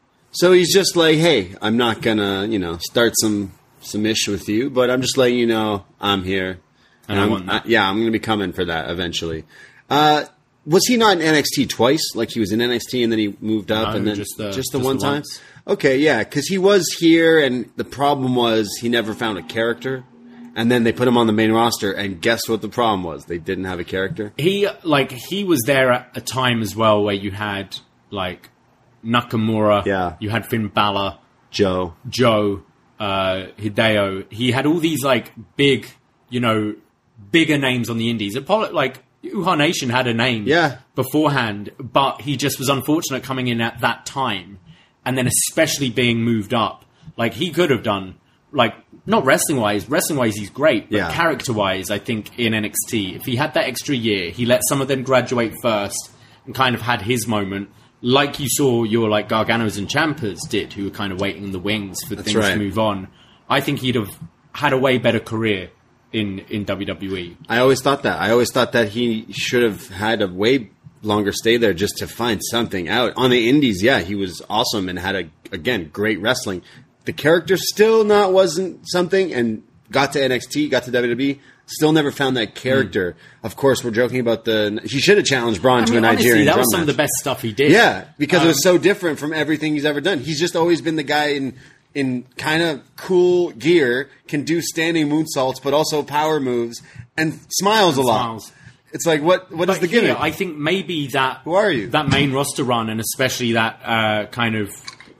So he's just like, hey, I'm not gonna, you know, start some some ish with you, but I'm just letting you know I'm here. And I I'm- want that. I- yeah, I'm gonna be coming for that eventually. Uh, was he not in N X T twice? Like he was in N X T and then he moved up, No, and then just the- the just one the time. once. Okay, yeah, because he was here, and the problem was he never found a character, and then they put him on the main roster, and guess what the problem was? They didn't have a character. He like he was there at a time as well where you had like Nakamura, Yeah. you had Finn Balor, Joe. Joe, uh, Hideo. He had all these like big, you know, bigger names on the indies. Apollo, like Uhaa Nation had a name Yeah. beforehand, but he just was unfortunate coming in at that time, and then especially being moved up. Like he could have done, like not wrestling wise. Wrestling wise, he's great, but Yeah. character wise, I think in N X T, if he had that extra year, he let some of them graduate first and kind of had his moment. Like you saw your like Garganos and Ciampas did, who were kind of waiting in the wings for things right. to move on. I think he'd have had a way better career in, in W W E. I always thought that. I always thought that he should have had a way longer stay there just to find something out. On the indies, yeah, he was awesome and had, a again, great wrestling. The character still not wasn't something, and got to N X T, got to W W E, still never found that character. Mm. Of course, we're joking about the... He should have challenged Braun I to mean, a honestly, Nigerian that drum was some match. of the best stuff he did. Yeah, because Um, it was so different from everything he's ever done. He's just always been the guy in in kind of cool gear, can do standing moonsaults, but also power moves, and smiles a lot. smiles. It's like, what? What is But the gimmick? here, I think maybe that Who are you? that main roster run, and especially that uh, kind of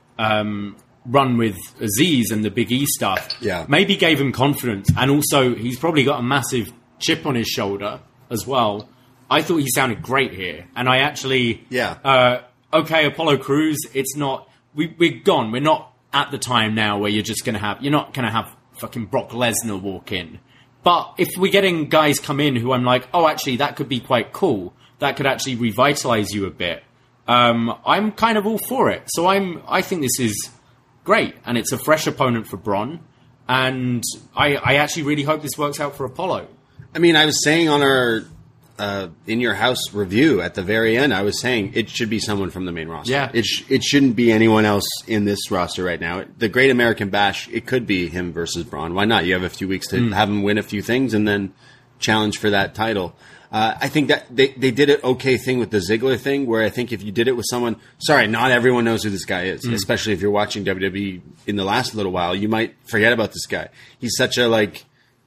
um, run with Aziz and the Big E stuff, Yeah. maybe gave him confidence. And also, he's probably got a massive chip on his shoulder as well. I thought he sounded great here, and I actually, Yeah. uh, okay, Apollo Crews. It's not we we're gone. We're not at the time now where you're just gonna have you're not gonna have fucking Brock Lesnar walk in. But if we're getting guys come in who I'm like, oh, actually, that could be quite cool. That could actually revitalize you a bit. Um, I'm kind of all for it. So I'm, I think this is great, and it's a fresh opponent for Braun. And I, I actually really hope this works out for Apollo. I mean, I was saying on our uh, In Your House review at the very end, I was saying it should be someone from the main roster. Yeah. It, sh- it shouldn't be anyone else in this roster right now. The Great American Bash, it could be him versus Braun. Why not? You have a few weeks to Mm. have him win a few things and then challenge for that title. Uh, I think that they, they did an okay thing with the Ziggler thing, where I think if you did it with someone, sorry, not everyone knows who this guy is, Mm. especially if you're watching W W E in the last little while, you might forget about this guy. He's such a, like,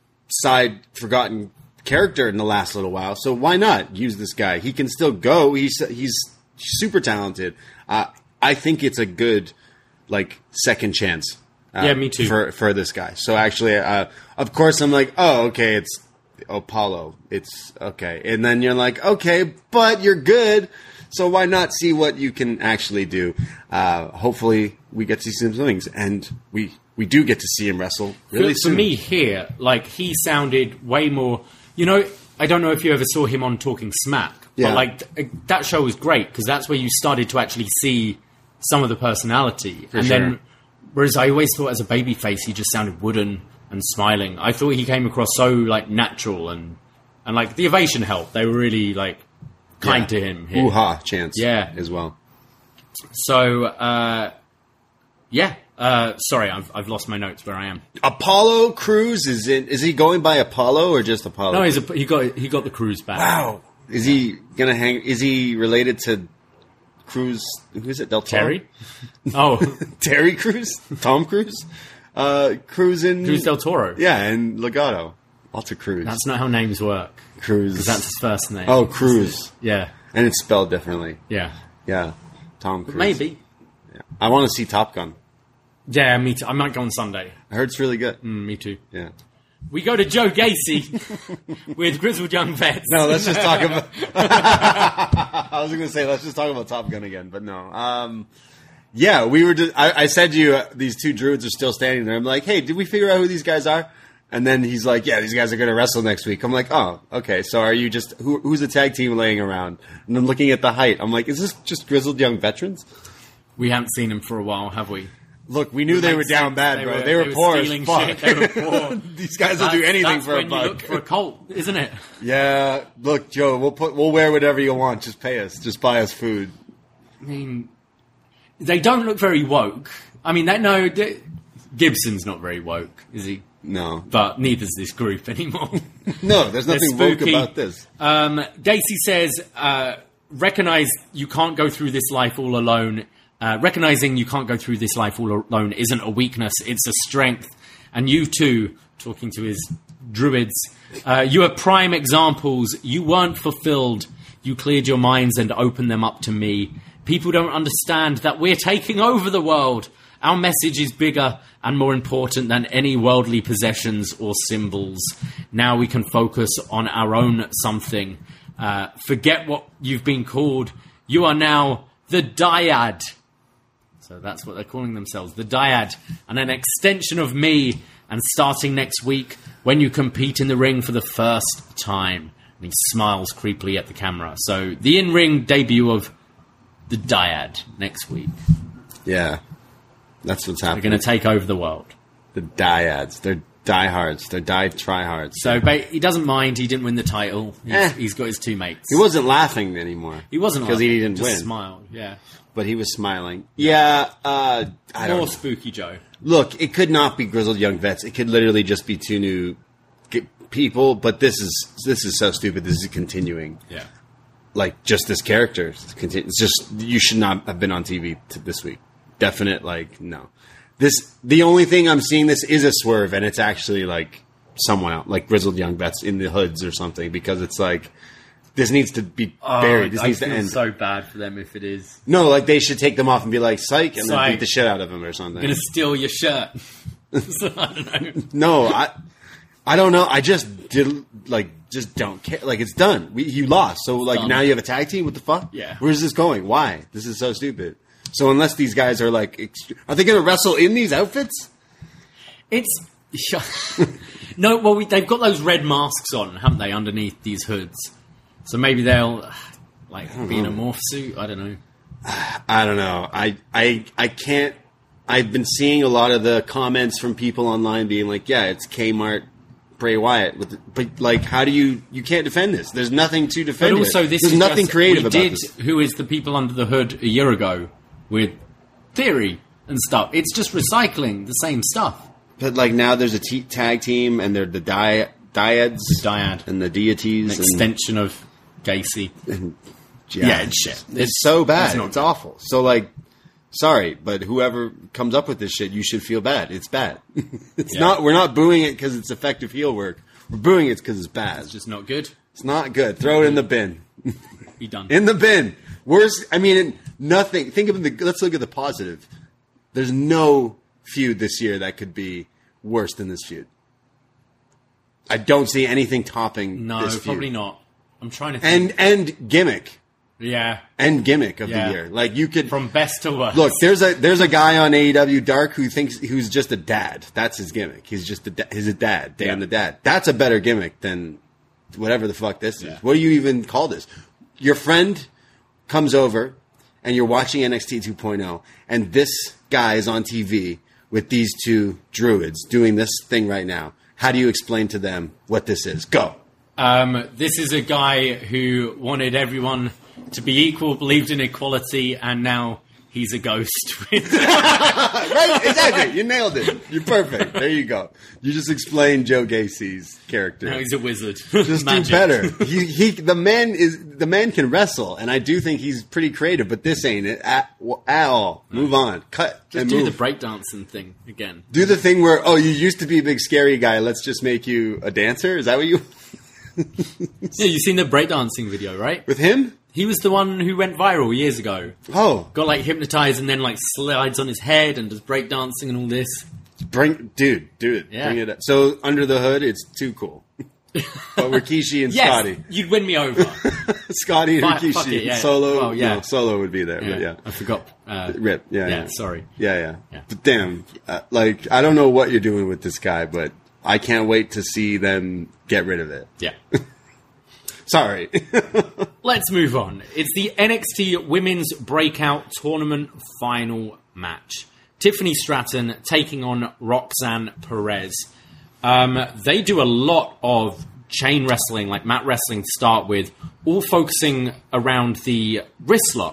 side forgotten character in the last little while, so why not use this guy? He can still go. He's he's super talented. Uh, I think it's a good, like, second chance. Uh, Yeah, me too. For for this guy. So actually, uh, of course, I'm like, oh, okay, it's Apollo. It's okay, and then you're like, okay, but you're good. So why not see what you can actually do? Uh, hopefully, we get to see some things, and we we do get to see him wrestle really for, soon. For me here, like, he sounded way more... You know, I don't know if you ever saw him on Talking Smack, Yeah. but, like, th- that show was great, because that's where you started to actually see some of the personality. and sure. then, whereas I always thought as a babyface, he just sounded wooden and smiling. I thought he came across so, like, natural, and, and like, the ovation helped. They were really, like, kind Yeah. to him here. Ooh-ha chance, Yeah. as well. So, uh, yeah. Uh, sorry, I've, I've lost my notes where I am. Apollo Crews is in. Is he going by Apollo or just Apollo? No, he's a, he got he got the cruise back. Wow. Is he gonna hang? Is he related to Cruz? Who is it? Del Toro? Terry? Oh, Terry Crews? Tom Cruise? Uh, Cruz in Cruz del Toro. Yeah, and Legato. Walter Cruz. That's not how names work. Cruz. Because that's his first name. Oh, Cruz. Yeah. And it's spelled differently. Yeah. Yeah, Tom Cruise. Maybe. Yeah. I want to see Top Gun. Yeah, me too. I might go on Sunday. I heard it's really good. Mm, me too. Yeah. We go to Joe Gacy with Grizzled Young Vets. No, let's just talk about. I was going to say let's just talk about Top Gun again, but no. Um, yeah, we were. Just, I, I said to you uh, these two druids are still standing there. I'm like, hey, did we figure out who these guys are? And then he's like, yeah, these guys are going to wrestle next week. I'm like, oh, okay. So are you just who, who's the tag team laying around? And I'm looking at the height. I'm like, is this just Grizzled Young Veterans? We haven't seen him for a while, have we? Look, we knew they were Makes down sense. bad, They bro. were- they were they were poor as stealing fuck. shit. They were poor. These guys will do That's- anything that's for a when you buck. look for a cult, isn't it? Yeah, look, Joe, we'll put we'll wear whatever you want. Just pay us. Just buy us food. I mean, they don't look very woke. I mean, that no, D- Gibson's not very woke, is he? No. But neither's this group anymore. No, there's nothing woke spooky. about this. Um, Gacy says, uh, recognize you can't go through this life all alone. Uh, recognizing you can't go through this life all alone isn't a weakness, it's a strength. And you too, talking to his druids, uh, you are prime examples. You weren't fulfilled. You cleared your minds and opened them up to me. People don't understand that we're taking over the world. Our message is bigger and more important than any worldly possessions or symbols. Now we can focus on our own something. Uh, forget what you've been called. You are now the Dyad. So that's what they're calling themselves, the Dyad. And an extension of me. And starting next week, when you compete in the ring for the first time. And he smiles creepily at the camera. So the in-ring debut of the Dyad next week. Yeah. That's what's They're happening. going to take over the world. The dyads. They're diehards. They're die tryhards. So ba- he doesn't mind. He didn't win the title. He's, Eh. he's got his two mates. He wasn't laughing anymore. He wasn't because he laughing, didn't just win. smiled. Yeah, But he was smiling. Yeah, uh, I don't more know. spooky Joe. Look, it could not be Grizzled Young Vets. It could literally just be two new g- people. But this is this is so stupid. This is continuing. Yeah, Like just this character. It's conti- it's just you should not have been on T V t- this week. Definite. Like no. This the only thing I'm seeing this is a swerve, and it's actually like someone out, like Grizzled Young Vets in the hoods or something, because it's like this needs to be buried. This I needs feel to end. so bad for them if it is. No, like they should take them off and be like psych, and Psych. then beat the shit out of them or something. I'm gonna steal your shirt. So, I don't know. No, I, I don't know. I just did like just don't care. Like it's done. We, you lost, so like Done. now you have a tag team. What the fuck? Yeah. Where's this going? Why? This is so stupid. So unless these guys are like, ext- are they going to wrestle in these outfits? It's no. Well, we, they've got those red masks on, haven't they, underneath these hoods? So maybe they'll like be in a morph suit. I don't know. I don't know. I, I, I can't. I've been seeing a lot of the comments from people online being like, "Yeah, it's Kmart, Bray Wyatt." With the, but like, how do you? You can't defend this. There's nothing to defend. But also, here. this There's is nothing just, creative we about did, this. Who is the people under the hood a year ago with Theory and stuff? It's just recycling the same stuff. But like now, there's a t- tag team, and they're the di- dyads, The Dyad, and the deities, an extension of Gacy. and, and Yeah, it's shit. It's, It's- so bad. it's not It's awful. So like, sorry, but whoever comes up with this shit, you should feel bad. It's bad. It's Yeah. not. We're not booing it because it's effective heel work. We're booing it because it's bad. It's just not good. It's not good. Throw it in the bin. Be done. In the bin. Worst. I mean, nothing. Think of the. Let's look at the positive. There's no feud this year that could be worse than this feud. I don't see anything topping no, this feud. probably not. I'm trying to think. And and gimmick yeah, and gimmick of Yeah. the year. Like you could from best to worst. look. There's a there's a guy on A E W Dark who thinks who's just a dad. That's his gimmick. He's just a da- he's a dad. Dan Yeah. the dad. That's a better gimmick than whatever the fuck this is. Yeah. What do you even call this? Your friend comes over and you're watching N X T two point oh, and this guy is on T V with these two druids doing this thing right now. How do you explain to them what this is? Go. Um, this is a guy who wanted everyone to be equal, believed in equality, and now he's a ghost. Right? Exactly. You nailed it. You're perfect. There you go. You just explained Joe Gacy's character. Now he's a wizard. Just do Magic. better. He, he, the man is the man can wrestle, and I do think he's pretty creative. But this ain't it at, at all. Move on. Cut Just and do move. the breakdancing thing again. do the thing where oh, you used to be a big scary guy. Let's just make you a dancer. Is that what you Yeah, you've seen the breakdancing video, right? with him? He was the one who went viral years ago. Oh, Got like hypnotized and then like slides on his head and does breakdancing and all this. bring, dude, do it. Yeah. Bring it up. So under the hood, it's too cool. But Rikishi and Yes, Scotty, you'd win me over. Scotty and Fuck- Rikishi, fuck it, yeah. Solo. Well, yeah. no, Solo would be there. Yeah, But yeah, I forgot. Uh, Rip. Yeah, yeah, yeah. sorry. Yeah, yeah, Yeah. But damn, uh, like I don't know what you're doing with this guy, but I can't wait to see them get rid of it. Yeah. Sorry. Let's move on. It's the N X T Women's Breakout Tournament final match. Tiffany Stratton taking on Roxanne Perez. Um, they do a lot of chain wrestling, like mat wrestling to start with, all focusing around the wrist lock.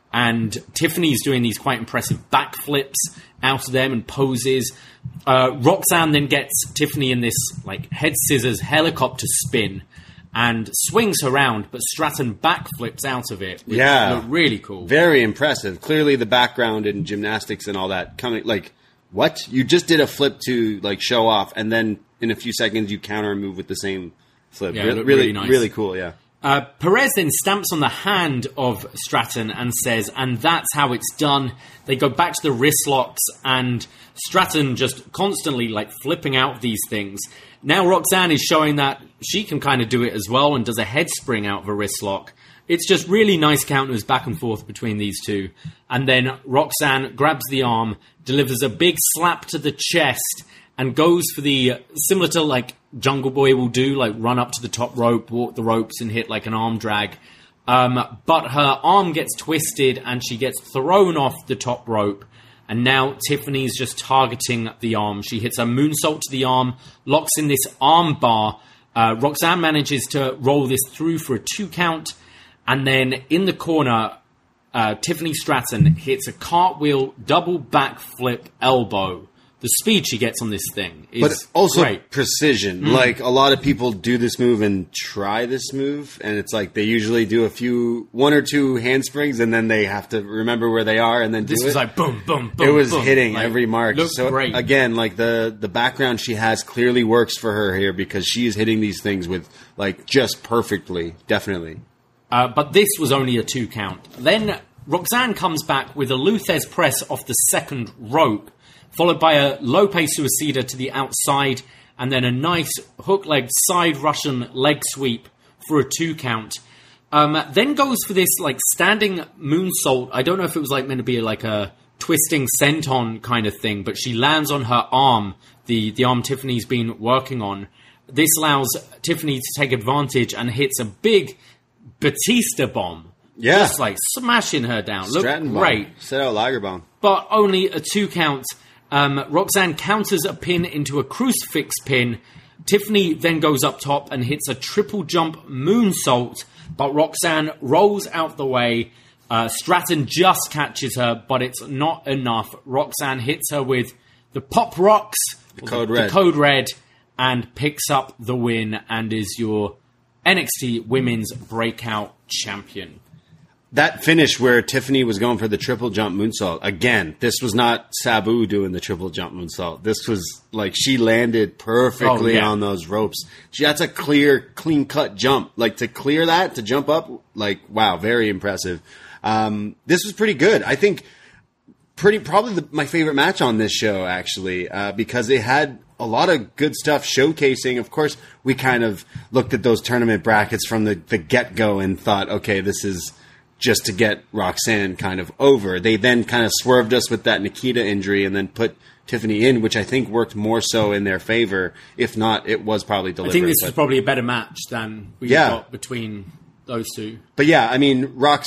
and Tiffany's doing these quite impressive backflips out of them and poses. Uh, Roxanne then gets Tiffany in this like head scissors helicopter spin and swings her around, but Stratton backflips out of it. Which Yeah. looked really cool. Very impressive. Clearly the background in gymnastics and all that coming, like, what? You just did a flip to, like, show off, and then in a few seconds you counter and move with the same flip. Yeah, it Re- looked really, really nice. really cool, yeah. Uh, Perez then stamps on the hand of Stratton and says, and that's how it's done. They go back to the wrist locks, and Stratton just constantly, like, flipping out these things. Now Roxanne is showing that she can kind of do it as well and does a head spring out of a wrist lock. It's just really nice counters back and forth between these two. And then Roxanne grabs the arm, delivers a big slap to the chest, and goes for the, similar to like Jungle Boy will do, like run up to the top rope, walk the ropes and hit like an arm drag. Um, but her arm gets twisted and she gets thrown off the top rope. And now Tiffany's just targeting the arm. She hits a moonsault to the arm, locks in this arm bar. Uh, Roxanne manages to roll this through for a two count. And then in the corner, uh, Tiffany Stratton hits a cartwheel, double backflip elbow. The speed she gets on this thing is But also great. precision. Mm. Like, a lot of people do this move and try this move, and it's like they usually do a few, one or two handsprings, and then they have to remember where they are and then do This it. was like boom, boom, boom. It was boom. hitting Like, every mark. Looked So great. again, like the the background she has clearly works for her here because she is hitting these things with like just perfectly, definitely. Uh, but this was only a two count. Then Roxanne comes back with a Luthez press off the second rope, followed by a Lope Suicida to the outside, and then a nice hook-legged side Russian leg sweep for a two count. Um, then goes for this like standing moonsault. I don't know if it was like meant to be like a twisting senton kind of thing, but she lands on her arm, the, the arm Tiffany's been working on. This allows Tiffany to take advantage and hits a big Batista bomb. Yeah. Just like smashing her down. Looked Stratton great. bomb. Set out Lager bomb. But only a two count. Um, Roxanne counters a pin into a crucifix pin. Tiffany then goes up top and hits a triple jump moonsault, but Roxanne rolls out the way. Uh, Stratton just catches her, but it's not enough. Roxanne hits her with the Pop Rocks, The Code the, Red. the Code Red, and picks up the win and is your N X T Women's Breakout Champion. That finish where Tiffany was going for the triple jump moonsault, again, this was not Sabu doing the triple jump moonsault. This was like she landed perfectly Oh, yeah. on those ropes. She, that's a clear, clean cut jump. Like to clear that, to jump up, like, wow, very impressive. Um, this was pretty good. I think pretty probably the, my favorite match on this show, actually, uh, because it had a lot of good stuff showcasing. Of course, we kind of looked at those tournament brackets from the, the get-go and thought, okay, this is just to get Roxanne kind of over. They then kind of swerved us with that Nikita injury and then put Tiffany in, which I think worked more so in their favor. If not, it was probably deliberate. I think this but, was probably a better match than we Yeah. got between those two. but yeah, I mean, Rox,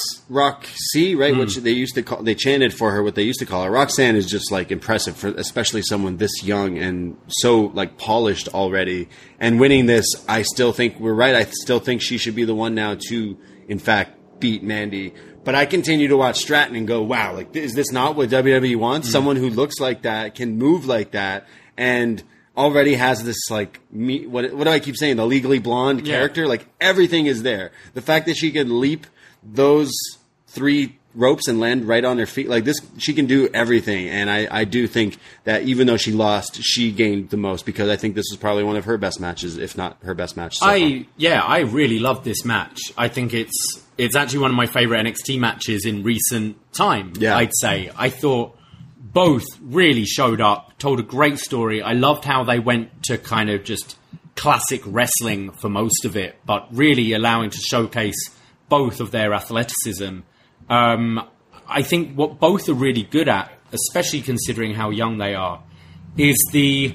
Roxy, Hmm. right? Which they used to call, they chanted for her what they used to call her. Roxanne is just like impressive for, especially someone this young and so like polished already. And winning this, I still think we're right. I still think she should be the one now to, in fact, beat Mandy. But I continue to watch Stratton and go, wow, like, is this not what W W E wants? Mm. Someone who looks like that, can move like that, and already has this, like, me, what, what do I keep saying? The legally blonde Yeah. character? Like, everything is there. The fact that she can leap those three ropes and land right on her feet, like this, she can do everything. And I, I do think that even though she lost, she gained the most, because I think this was probably one of her best matches, if not her best match so far. I yeah, I really loved this match. I think it's it's actually one of my favorite N X T matches in recent time. Yeah. I'd say. I thought both really showed up, told a great story. I loved how they went to kind of just classic wrestling for most of it, but really allowing to showcase both of their athleticism. Um, I think what both are really good at, especially considering how young they are, is the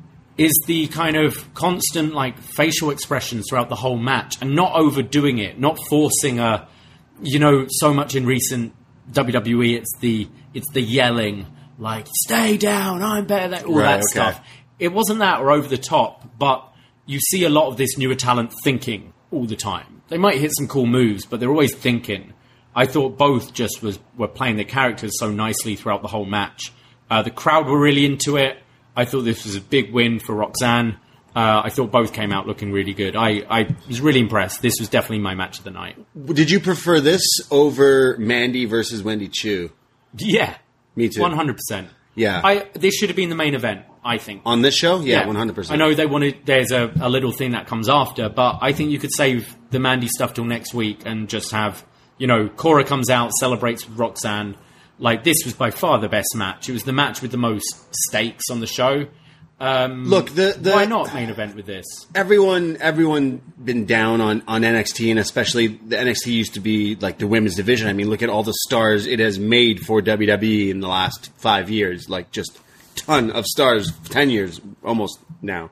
is the kind of constant like facial expressions throughout the whole match and not overdoing it, not forcing a, you know, so much in recent W W E it's the it's the yelling like stay down, I'm better than all Right, that okay. stuff. It wasn't that or over the top, but you see a lot of this newer talent thinking all the time. They might hit some cool moves, but they're always thinking. I thought both just was were playing their characters so nicely throughout the whole match. Uh, the crowd were really into it. I thought this was a big win for Roxanne. Uh, I thought both came out looking really good. I, I was really impressed. This was definitely my match of the night. Did you prefer this over Mandy versus Wendy Chu? Yeah. Me too. one hundred percent. Yeah. I, this should have been the main event, I think. On this show? Yeah, yeah. one hundred percent. I know they wanted, there's a, a little thing that comes after, but I think you could save the Mandy stuff till next week and just have, you know, Cora comes out, celebrates with Roxanne. Like, this was by far the best match. It was the match with the most stakes on the show. Um, Look, the, the why not main event with this? Everyone, everyone been down on, on N X T, and especially the N X T used to be like the women's division. I mean, look at all the stars it has made for W W E in the last five years. Like, just ton of stars, ten years almost now.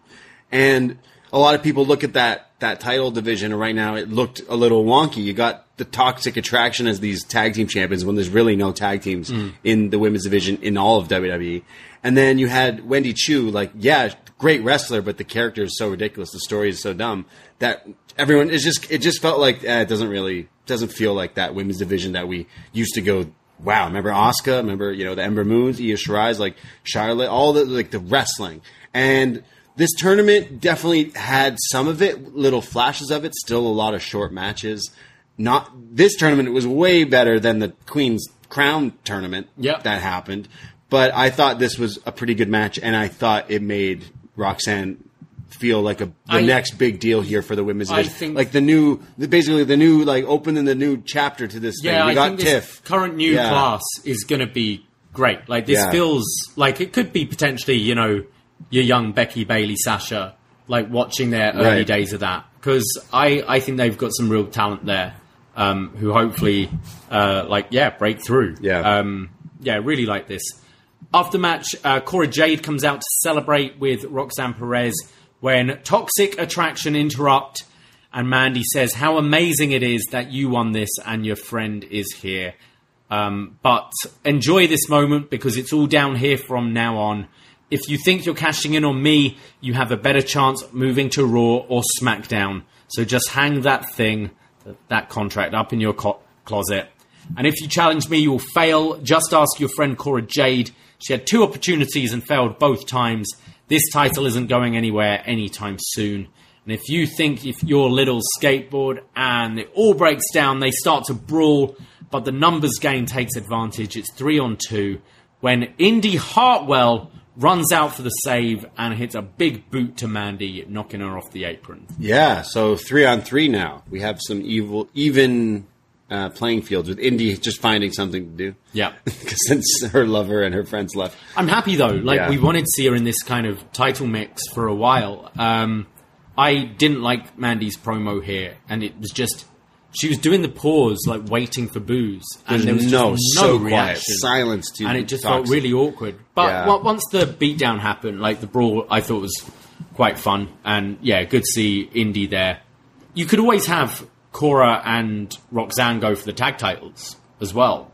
And a lot of people look at that that title division, and right now it looked a little wonky. You got the Toxic Attraction as these tag team champions when there's really no tag teams mm. in the women's division in all of W W E. And then you had Wendy Chu, like, yeah, great wrestler, but the character is so ridiculous, the story is so dumb that everyone is just. It just felt like eh, it doesn't really doesn't feel like that women's division that we used to go. Wow, remember Asuka? Remember, you know, the Ember Moons, Io Shirai, like Charlotte, all the like the wrestling. And this tournament definitely had some of it, little flashes of it. Still a lot of short matches. Not this tournament was way better than the Queen's Crown tournament yep. that happened. But I thought this was a pretty good match, and I thought it made Roxanne feel like a the I, next big deal here for the women's division. I think, like the new, basically the new, like opening the new chapter to this yeah, thing. We I got think Tiff. This current new yeah. class is going to be great. Like this yeah. feels like it could be potentially, you know, your young Becky, Bayley, Sasha, like watching their early right. days of that. Because I, I think they've got some real talent there um, who hopefully, uh, like, yeah, break through. Yeah. Um, yeah, really like this. After match, uh, Cora Jade comes out to celebrate with Roxanne Perez when Toxic Attraction interrupt and Mandy says how amazing it is that you won this and your friend is here. Um, but enjoy this moment because it's all down here from now on. If you think you're cashing in on me, you have a better chance of moving to Raw or SmackDown. So just hang that thing, that contract up in your co- closet. And if you challenge me, you will fail. Just ask your friend Cora Jade. She had two opportunities and failed both times. This title isn't going anywhere anytime soon. And if you think if your little skateboard and it all breaks down, they start to brawl, but the numbers game takes advantage. It's three on two when Indy Hartwell runs out for the save and hits a big boot to Mandy, knocking her off the apron. Yeah, so three on three now. We have some evil, even... Uh, playing fields with Indy just finding something to do. Yeah. Since her lover and her friends left. I'm happy though. Like yeah. we wanted to see her in this kind of title mix for a while. Um, I didn't like Mandy's promo here, and it was just she was doing the pause, like waiting for boos, and There's there was no, just so no quiet. reaction, Silence to and it just toxic. felt really awkward. But yeah. w- once the beatdown happened, like the brawl, I thought was quite fun, and yeah, good to see Indy there. You could always have Cora and Roxanne go for the tag titles as well.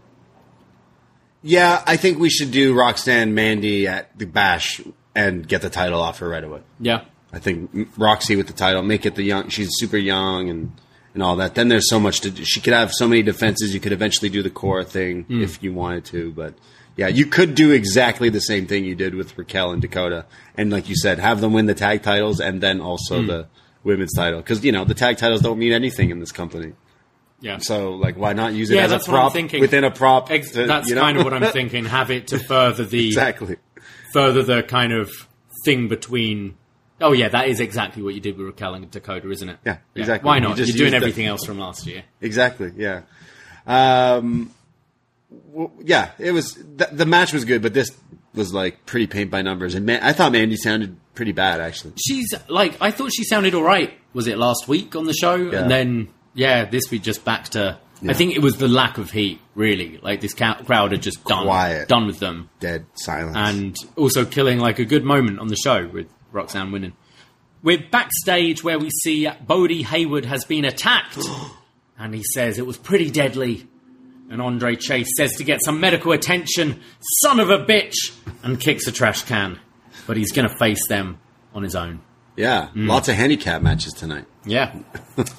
Yeah, I think we should do Roxanne Mandy at the Bash and get the title off her right away. Yeah. I think Roxy with the title, make it the young, she's super young and, and all that. Then there's so much to do. She could have so many defenses. You could eventually do the Cora thing mm. if you wanted to. But yeah, you could do exactly the same thing you did with Raquel and Dakota. And like you said, have them win the tag titles and then also mm. the women's title, because you know the tag titles don't mean anything in this company. Yeah. So like, why not use it yeah, as a prop within a prop? Ex- to, that's you know? kind of what I'm thinking. Have it to further the exactly further the kind of thing between. Oh yeah, that is exactly what you did with Raquel and Dakota, isn't it? Yeah, yeah. exactly. Why not? You You're doing the, everything else from last year. Exactly. Yeah. Um. Well, yeah, it was th- the match was good, but this was like pretty paint by numbers, and man, I thought Mandy sounded pretty bad actually. She's like, I thought she sounded all right. Was it last week on the show? Yeah. And then yeah, this week just back to. Yeah. I think it was the lack of heat, really. Like this ca- crowd had just done Quiet. done with them, dead silence, and also killing like a good moment on the show with Roxanne winning. We're backstage where we see Bodie Hayward has been attacked, and he says it was pretty deadly. And Andre Chase says to get some medical attention, son of a bitch, and kicks a trash can. But he's going to face them on his own. Yeah, mm. Lots of handicap matches tonight. Yeah.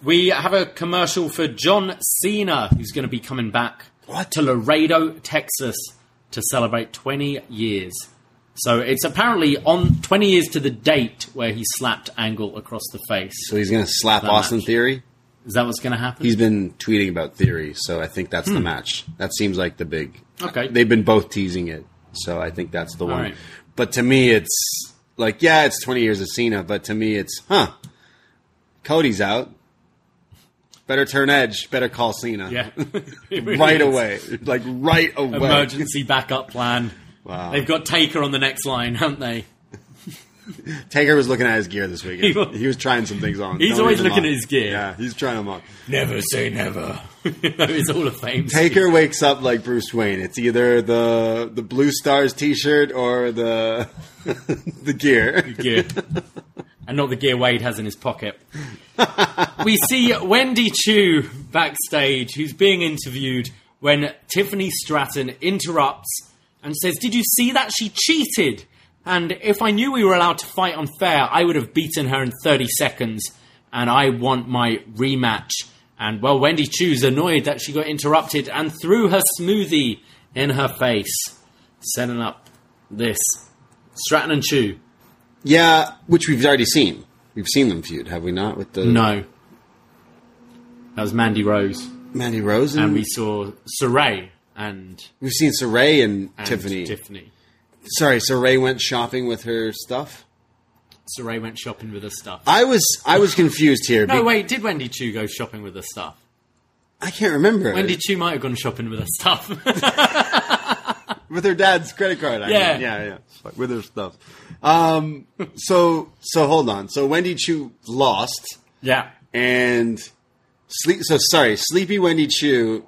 We have a commercial for John Cena, who's going to be coming back What? to Laredo, Texas, to celebrate twenty years. So it's apparently on twenty years to the date where he slapped Angle across the face. So he's going to slap That Austin match. Theory? Is that what's going to happen? He's been tweeting about Theory, so I think that's the match. That seems like the big... Okay. They've been both teasing it, so I think that's the All one. right. But to me, it's like, yeah, it's twenty years of Cena, but to me, it's, huh, Cody's out. Better turn edge. Better call Cena. Yeah. It really right is. away. Like, right away. Emergency backup plan. Wow. They've got Taker on the next line, haven't they? Taker was looking at his gear this weekend. He was- He was trying some things on. He's Don't always leave him looking on. at his gear. Yeah, he's trying them on. Never say never. It's Hall of Fame. Taker wakes up like Bruce Wayne. It's either the the Blue Stars T-shirt or the the gear. Gear. And not the gear Wade has in his pocket. We see Wendy Chu backstage, who's being interviewed when Tiffany Stratton interrupts and says, "Did you see that? She cheated. And if I knew we were allowed to fight unfair, I would have beaten her in thirty seconds. And I want my rematch." And, well, Wendy Chu's annoyed that she got interrupted and threw her smoothie in her face, setting up this. Stratton and Chu. Yeah, which we've already seen. We've seen them feud, have we not? With the No. That was Mandy Rose. Mandy Rose, and, And we saw Saray and, we've seen Saray and, and Tiffany. Tiffany. Sorry, Saray went shopping with her stuff. Saray went shopping with her stuff. I was I was confused here. No, be- wait, did Wendy Chu go shopping with her stuff? I can't remember. Wendy Chu might have gone shopping with her stuff. With her dad's credit card. I Yeah. mean. yeah, yeah, Like, with her stuff. Um, so so hold on. So Wendy Chu lost. Yeah. And sleep. So sorry, Sleepy Wendy Chu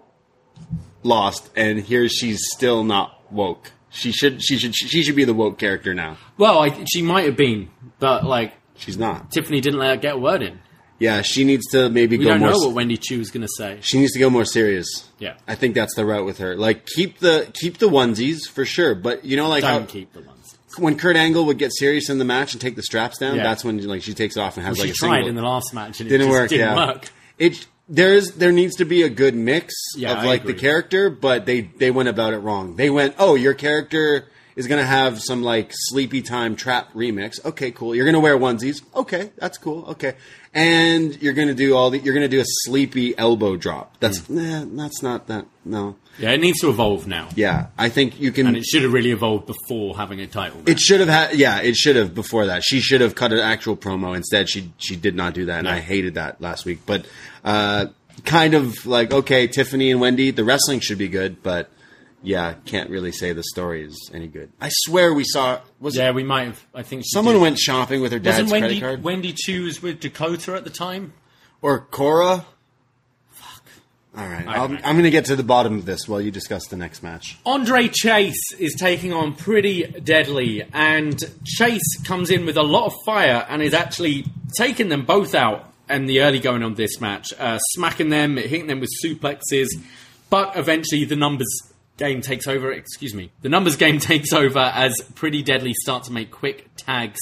lost, and here she's still not woke. She should. She should. She should be the woke character now. Well, I, she might have been, but like She's not. Tiffany didn't let her get a word in. Yeah, she needs to maybe We go don't more. know s- what Wendy Chu was going to say. She needs to go more serious. Yeah. I think that's the route with her. Like keep the keep the onesies for sure, but you know, like Don't how, keep the ones. when Kurt Angle would get serious in the match and take the straps down, Yeah. that's when like she takes off and has Well, like she a tried single. in the last match and it didn't just work. didn't yeah, work. it there is there needs to be a good mix Yeah, of I like agree. the character, but they they went about it wrong. They went, oh, your character is going to have some like Sleepy Time trap remix. Okay, cool. You're going to wear onesies. Okay, that's cool. Okay, and you're going to do all the. You're going to do a Sleepy elbow drop. That's Hmm. nah, that's not that. No. Yeah, it needs to evolve now. Yeah, I think you can. And it should have really evolved before having a title match. It should have had, yeah, it should have before that. She should have cut an actual promo. Instead, she she did not do that, and No. I hated that last week. But uh, kind of like, okay, Tiffany and Wendy, the wrestling should be good, but yeah, can't really say the story is any good. I swear we saw was Yeah, we might have. I think she someone did. went shopping with her dad's Wasn't Wendy, credit card Wendy Chu was with Dakota at the time? or Cora. Fuck. All right, I I'll, don't know. I'm going to get to the bottom of this while you discuss the next match. Andre Chase is taking on Pretty Deadly, and Chase comes in with a lot of fire and is actually taking them both out in the early going on this match, uh, smacking them, hitting them with suplexes, but eventually the numbers game takes over. Excuse me, the numbers game takes over as Pretty Deadly start to make quick tags.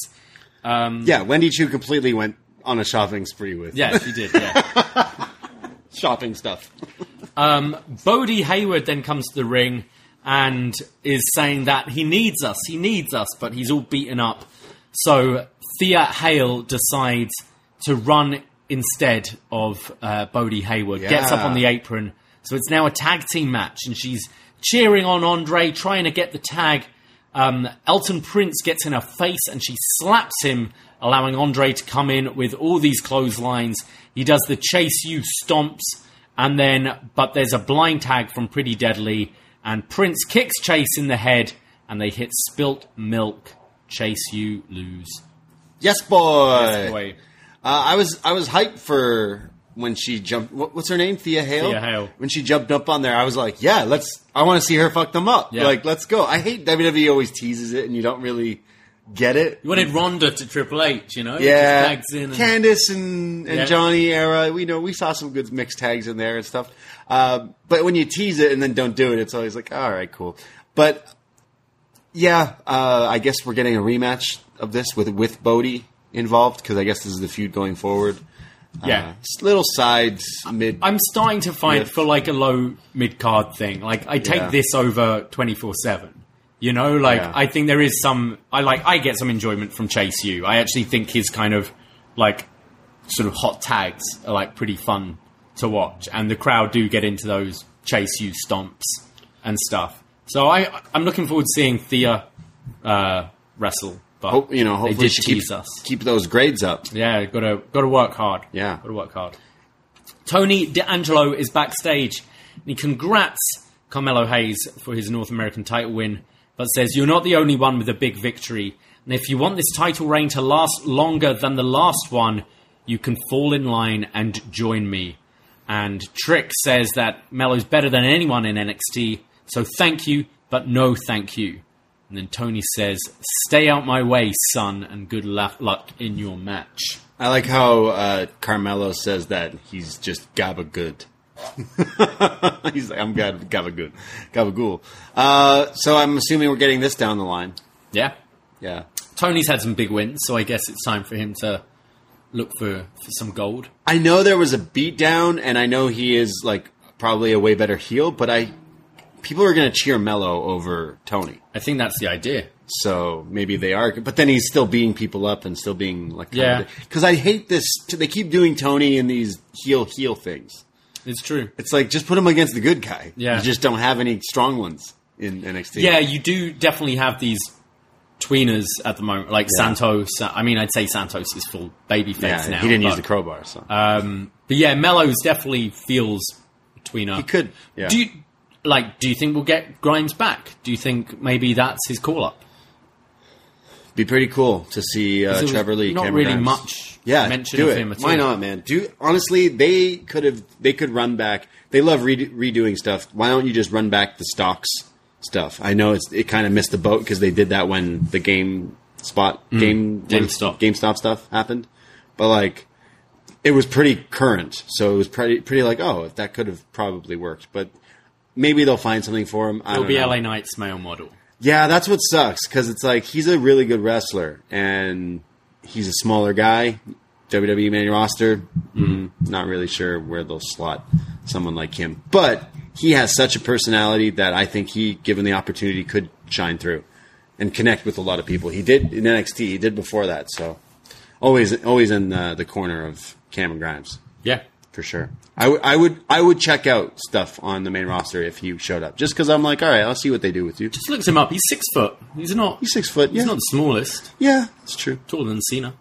Um, Yeah, Wendy Chu completely went on a shopping spree with yeah, she did. Yeah. shopping stuff. Um, Bodie Hayward then comes to the ring and is saying that he needs us, he needs us, but he's all beaten up. So Thea Hale decides to run instead of uh, Bodie Hayward, gets up Yeah. on the apron. So it's now a tag team match, and she's cheering on Andre, trying to get the tag. Um, Elton Prince gets in her face, and she slaps him, allowing Andre to come in with all these clotheslines. He does the Chase You stomps, and then, but there's a blind tag from Pretty Deadly, and Prince kicks Chase in the head, and they hit Spilt Milk. Chase You lose. Yes, boy. Yes, boy. Uh, I was I was hyped for when she jumped. What, what's her name? Thea Hale. Thea Hale. When she jumped up on there, I was like, yeah, let's. I want to see her fuck them up. Yeah. Like, let's go. I hate W W E always teases it, and you don't really get it. You wanted Ronda to Triple H, you know? Yeah, Just tags in and- Candice and, and Yeah. Johnny era. We know we saw some good mixed tags in there and stuff. Uh, but when you tease it and then don't do it, it's always like, all right, cool. But yeah, uh, I guess we're getting a rematch of this with with Bodie involved because I guess this is the feud going forward. Yeah. Uh, little sides, mid. I'm starting to find Riff. for like a low mid card thing. Like I take Yeah. this over twenty-four seven. You know, like Yeah. I think there is some. I like. I get some enjoyment from Chase U. I actually think his kind of like sort of hot tags are like pretty fun to watch, and the crowd do get into those Chase U stomps and stuff. So I, I'm looking forward to seeing Thea uh, wrestle. But Hope, you know, they hopefully did she tease keep, us. keep those grades up. Yeah, gotta gotta work hard. Yeah. gotta work hard. Tony D'Angelo is backstage, and he congrats Carmelo Hayes for his North American title win, but says, "You're not the only one with a big victory, and if you want this title reign to last longer than the last one, you can fall in line and join me." And Trick says that Melo's better than anyone in N X T, so thank you, but no thank you. And then Tony says, "Stay out my way, son, and good luck, luck in your match." I like how uh, Carmelo says that he's just gabba good. He's like, I'm gabba, gabba good. Gabagool. Uh, so I'm assuming we're getting this down the line. Yeah. Yeah. Tony's had some big wins, so I guess it's time for him to look for, for some gold. I know there was a beatdown, and I know he is like probably a way better heel, but I people are going to cheer Mello over Tony. I think that's the idea. So maybe they are, but then he's still beating people up and still being like, Yeah. Because I hate this. They keep doing Tony in these heel heel things. It's true. It's like just put him against the good guy. Yeah. You just don't have any strong ones in N X T. Yeah, you do definitely have these tweeners at the moment, like Yeah. Santos. I mean, I'd say Santos is full babyface Yeah, now. he didn't use but, the crowbar, so Um, but yeah, Mellows definitely feels a tweener. he could. Yeah. Do you, like, do you think we'll get Grimes back? Do you think maybe that's his call-up? Be pretty cool to see uh, There was Trevor Lee. Not Cameron really Grimes. much Yeah, mention do of it. him at Why all. not, man? Do honestly, they could have. They could run back. They love re- redoing stuff. Why don't you just run back the stocks stuff? I know it's it kind of missed the boat because they did that when the game spot game when GameStop. GameStop stuff happened, but like it was pretty current, so it was pretty pretty like oh that could have probably worked, but maybe they'll find something for him. I It'll don't be know. L A Knight's male model. Yeah, that's what sucks because it's like he's a really good wrestler and he's a smaller guy. W W E main roster, mm, not really sure where they'll slot someone like him, but he has such a personality that I think he, given the opportunity, could shine through and connect with a lot of people. He did in N X T, he did before that, so always, always in uh, the corner of Cameron Grimes Yeah. for sure. I, w- I would, I would check out stuff on the main roster if he showed up, just because I'm like, all right, I'll see what they do with you. Just looks him up. He's six foot. He's not. He's six foot. He's Yeah, not the smallest. yeah, it's true. Taller than Cena.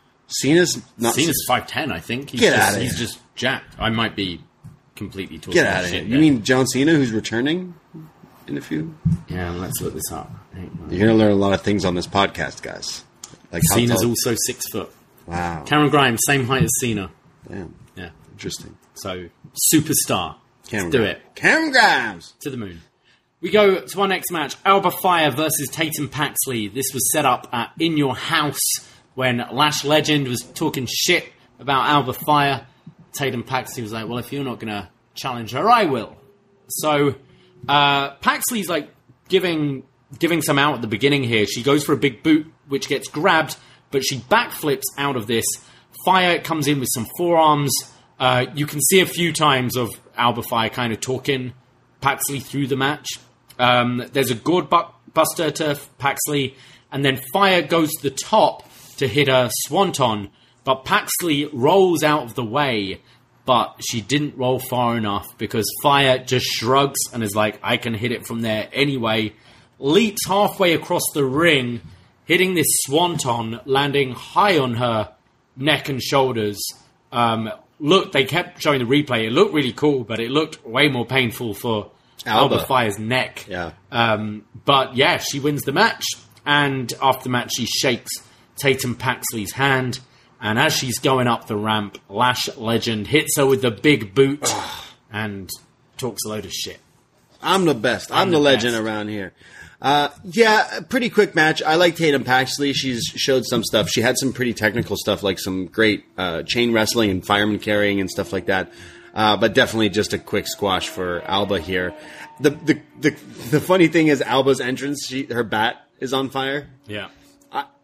Cena's not. Cena's five ten, I think. He's Get just, outta He's here. just jacked. I might be completely talking Get out of here. shit You there. mean John Cena, who's returning in a few? Yeah, let's look this up. You're going to learn a lot of things on this podcast, guys. Like how Cena's tall- also six foot. Wow. Cameron Grimes, same height as Cena. Damn. Yeah. Interesting. So, superstar. Cameron Let's do Grimes. it. Cameron Grimes. To the moon. We go to our next match. Alba Fire versus Tatum Paxley. This was set up at In Your House when Lash Legend was talking shit about Alba Fire. Tatum Paxley was like, well, if you're not going to challenge her, I will. So, uh, Paxley's like giving giving some out at the beginning here. She goes for a big boot, which gets grabbed, but she backflips out of this. Fire comes in with some forearms. Uh, you can see a few times of Alba Fire kind of talking Paxley through the match. Um, there's a gourd bu- buster to Paxley, and then Fire goes to the top to hit a swanton, but Paxley rolls out of the way, but she didn't roll far enough because Fire just shrugs and is like, I can hit it from there anyway. Leaps halfway across the ring, hitting this swanton, landing high on her neck and shoulders. Um, look, they kept showing the replay. It looked really cool, but it looked way more painful for Alba. Alba Fire's neck. Yeah. Um, but yeah, she wins the match, and after the match, she shakes Tatum Paxley's hand, and as she's going up the ramp, Lash Legend hits her with the big boot and talks a load of shit. I'm the best. I'm, I'm the, the legend best. around here. Uh, yeah, a pretty quick match. I like Tatum Paxley. She's showed some stuff. She had some pretty technical stuff, like some great uh, chain wrestling and fireman carrying and stuff like that. Uh, but definitely just a quick squash for Alba here. The the the, the funny thing is Alba's entrance. She, her bat is on fire. Yeah. I,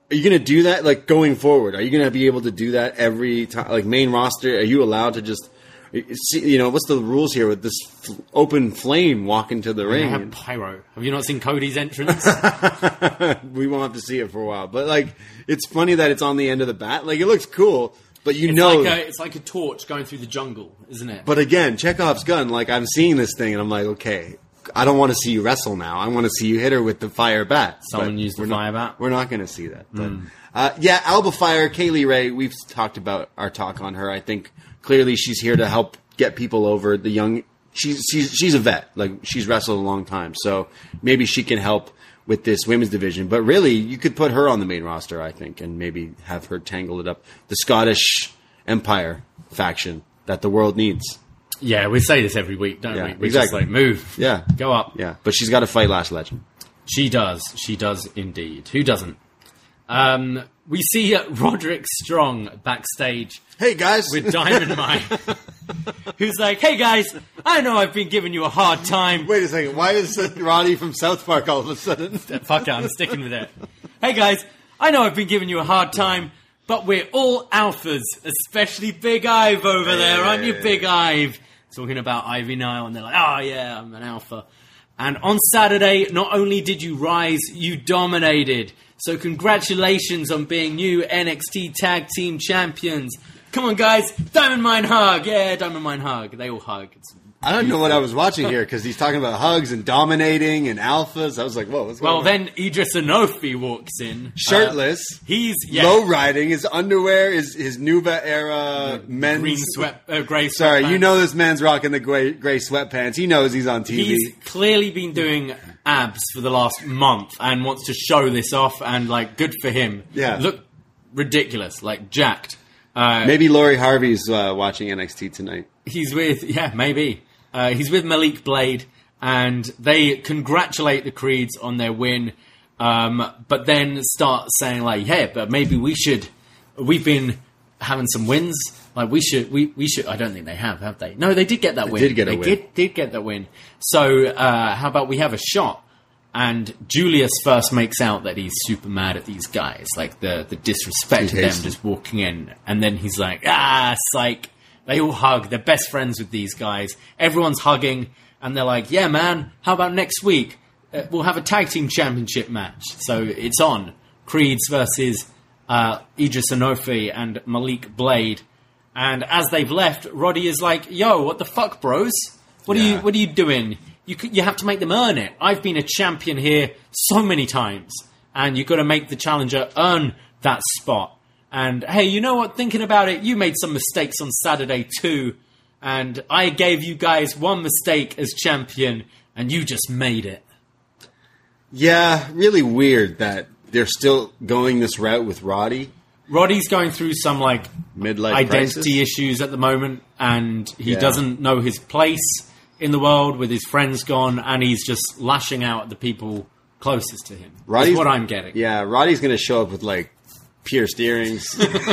Are you going to do that, like, going forward? Are you going to be able to do that every time? Like, main roster, are you allowed to just, see, you know, what's the rules here with this f- open flame walking to the They ring? have pyro. Have you not seen Cody's entrance? We won't have to see it for a while. But, like, it's funny that it's on the end of the bat. Like, it looks cool, but you It's know. like a, it's like a torch going through the jungle, isn't it? But again, Chekhov's gun, like, I'm seeing this thing, and I'm like, okay, I don't want to see you wrestle now. I want to see you hit her with the fire bat. Someone But used the we're not- fire bat? We're not going to see that. But, uh, yeah, Alba Fire, Kaylee Ray, we've talked about our talk on her. I think clearly she's here to help get people over. The young, she's, she's, she's a vet. Like, she's wrestled a long time. So maybe she can help with this women's division. But really, you could put her on the main roster, I think, and maybe have her tangle it up. The Scottish Empire faction that the world needs. Yeah, we say this every week, don't Yeah, we? We exactly. just like, move. Yeah. Go up. Yeah, but she's got to fight Lash Legend. She does. She does indeed. Who doesn't? Um, we see uh, Roderick Strong backstage Hey, guys. with Diamond Mine, who's like, hey guys, I know I've been giving you a hard time. Wait a second. Why is it Roddy from South Park all of a sudden? Fuck it, I'm sticking with it. Hey guys, I know I've been giving you a hard time, but we're all alphas, especially Big Ive over there, aren't you, Big Ive? Talking about Ivy Nile, and they're like, oh yeah, I'm an alpha. And on Saturday, not only did you rise, you dominated. So congratulations on being new N X T Tag Team Champions. Come on, guys, Diamond Mine hug. Yeah, Diamond Mine hug. They all hug. It's I don't know what I was watching here because he's talking about hugs and dominating and alphas. I was like, whoa, what's Well, going on? then Idris Anofi walks in. Shirtless. Uh, he's, yeah. Low riding. His underwear is his Nuva era men's. Green sweat, uh, grey Sorry, sweatpants. you know this man's rocking the gray, gray sweatpants. He knows he's on T V. He's clearly been doing abs for the last month and wants to show this off, and, like, good for him. Yeah. Look ridiculous, like, jacked. Uh, Maybe Lori Harvey's uh, watching N X T tonight. He's with, yeah, maybe. Uh, he's with Malik Blade, and they congratulate the Creeds on their win, um, but then start saying, like, hey, but maybe we should, we've been having some wins, like, we should, we, we should, I don't think they have, have they? No, they did get that win. did get a they win. Did, did get that win. So, uh, how about we have a shot? And Julius first makes out that he's super mad at these guys, like the, the disrespect He of them hates them. just walking in, and then he's like, ah, psych. They all hug. They're best friends with these guys. Everyone's hugging. And they're like, yeah, man, how about next week? Uh, we'll have a tag team championship match. So it's on. Creeds versus uh, Idris Anofi and Malik Blade. And as they've left, Roddy is like, yo, what the fuck, bros? What are Yeah. you What are you doing? You c- you have to make them earn it. I've been a champion here so many times. And you've got to make the challenger earn that spot. And, hey, you know what? Thinking about it, you made some mistakes on Saturday, too. And I gave you guys one mistake as champion, and you just made it. Yeah, really weird that they're still going this route with Roddy. Roddy's going through some, like, Midlife identity crisis. issues at the moment, and he Yeah. doesn't know his place in the world with his friends gone, and he's just lashing out at the people closest to him. That's what I'm getting. Yeah, Roddy's going to show up with, like, pierced earrings.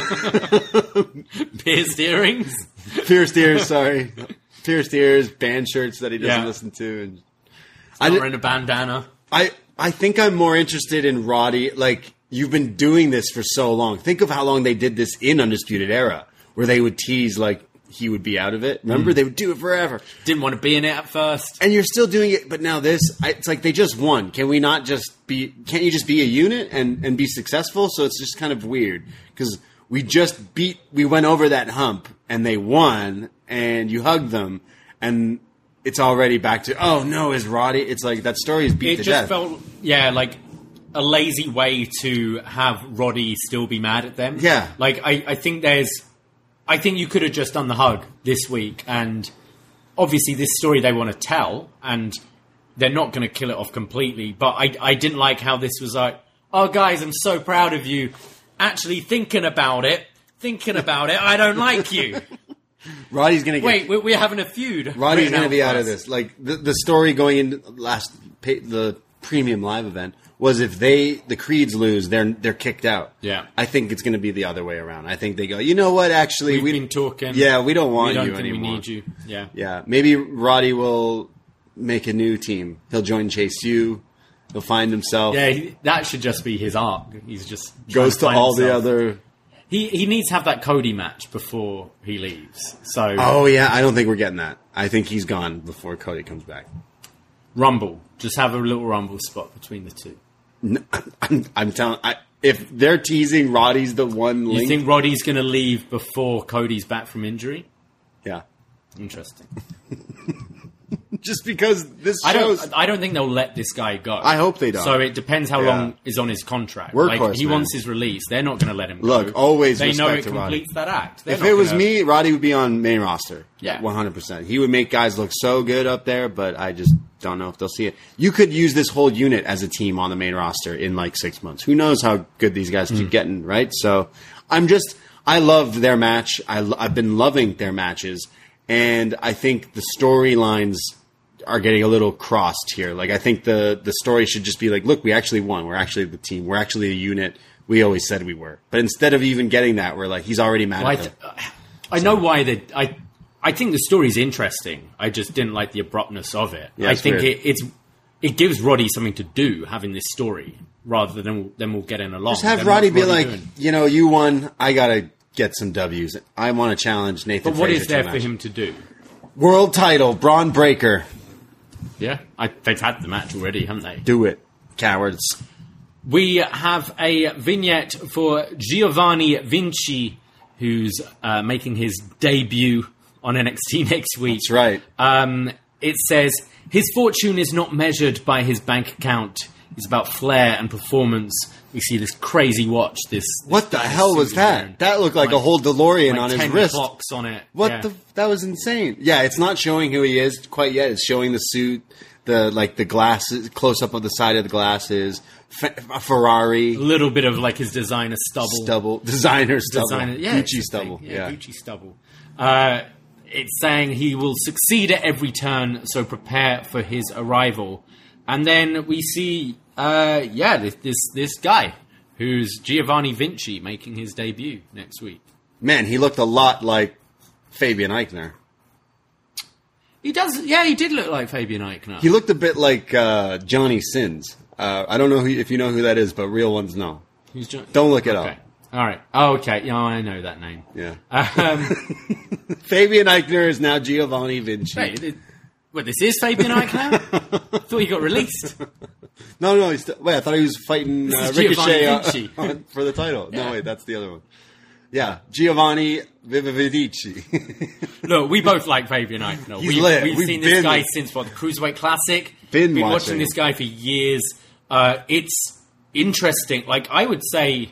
Pierced earrings. pierced ears, sorry. Pierced ears, band shirts that he doesn't Yeah. listen to. And I I, did- wearing a bandana. I, I think I'm more interested in Roddy. Like, you've been doing this for so long. Think of how long they did this in Undisputed Era, where they would tease, like, he would be out of it. Remember? Mm. They would do it forever. Didn't want to be in it at first. And you're still doing it, but now this, I, it's like they just won. Can we not just be, can't you just be a unit and, and be successful? So it's just kind of weird because we just beat, we went over that hump and they won and you hugged them and it's already back to, oh no, is Roddy, it's like that story is beat It to just death. felt, yeah, like a lazy way to have Roddy still be mad at them. Yeah. Like, I, I think there's, I think you could have just done the hug this week, and obviously this story they want to tell, and they're not going to kill it off completely, but I, I didn't like how this was like, oh guys, I'm so proud of you. Actually thinking about it, thinking about it, I don't like you. Roddy's going to get, Wait, we're, we're having a feud. Roddy's written going to out be for out of us. this. Like the, the story going into last, pay, the premium live event was if they, the Creeds lose, they're, they're kicked out. Yeah. I think it's going to be the other way around. I think they go, you know what, actually, We've we been talking. Yeah, we don't want We don't you think anymore. we need you. Yeah. Yeah, maybe Roddy will make a new team. He'll join Chase U, He'll find himself. Yeah, he, that should just be his arc. He's just goes to find all the himself. other. He he needs to have that Cody match before he leaves. So Oh yeah, I don't think we're getting that. I think he's gone before Cody comes back. Rumble, just have a little Rumble spot between the two. No, I'm, I'm telling. I, if they're teasing Roddy's the one link, You think Roddy's going to leave before Cody's back from injury? yeah, Interesting. just because this I shows. don't. I don't think they'll let this guy go. I hope they don't. So it depends how Yeah. long is on his contract. Workhorse, like he man. wants his release. They're not going to let him Look, go. always They know respect it to Roddy. completes that act. They're If not it was gonna- me, Roddy would be on main roster. Yeah. one hundred percent. He would make guys look so good up there, but I just don't know if they'll see it. You could use this whole unit as a team on the main roster in like six months. Who knows how good these guys Mm. keep getting, right? So I'm just, I loved their match. I, lo- I've been loving their matches, and I think the storylines are getting a little crossed here. Like, I think the, the story should just be like, look, we actually won. We're actually the team. We're actually a unit. We always said we were. But instead of even getting that, we're like, he's already mad Well, I, at th- them. I know why they. I I think the story's interesting. I just didn't like the abruptness of it. Yeah, I it's think weird. it, it's it gives Roddy something to do having this story rather than then we'll get in along. Just have Then Roddy what's be like, doing? you know, you won. I gotta get some W's. I want to challenge Nathan. But what Frazier is to there a for match. him to do? World title, Braun Breaker. Yeah, I, they've had the match already, haven't they? Do it, cowards. We have a vignette for Giovanni Vinci, who's uh, making his debut on N X T next week. That's right. Um, it says, his fortune is not measured by his bank account. It's about flair and performance. We see this crazy watch. This, this What the hell was suit he's that? wearing. That looked like, Like- a whole DeLorean Like on his ten wrist. clocks on it. What Yeah. the? That was insane. Yeah, it's not showing who he is quite yet. It's showing the suit, the like the glasses, close up of the side of the glasses, Fe- a Ferrari A little bit of like his designer stubble. stubble, designer stubble, Designer, yeah, Gucci it's the stubble. thing. Yeah, Gucci stubble. Uh, it's saying he will succeed at every turn, so prepare for his arrival. And then we see, uh, yeah, this, this this guy who's Giovanni Vinci making his debut next week. man, he looked a lot like Fabian Eichner. He does, yeah, he did look like Fabian Eichner. He looked a bit like uh, Johnny Sins. Uh, I don't know who, if you know who that is, but real ones know. Who's Jo- Don't look it okay. up. All right. Oh, okay. Yeah, I know that name. Yeah. Um, Fabian Eichner is now Giovanni Vinci. wait, it, wait, this is Fabian Eichner? I thought he got released. No, no. He's st- wait, I thought he was fighting This uh, is Ricochet Giovanni uh, Vinci. on- for the title. Yeah. No, wait, that's the other one. Yeah, Giovanni Vividici. Look, we both like Fabian Eichner. He's We've, lit. we've We've seen this been- guy since what the Cruiserweight Classic. Been watching. watching. this guy for years. Uh, it's interesting. Like I would say,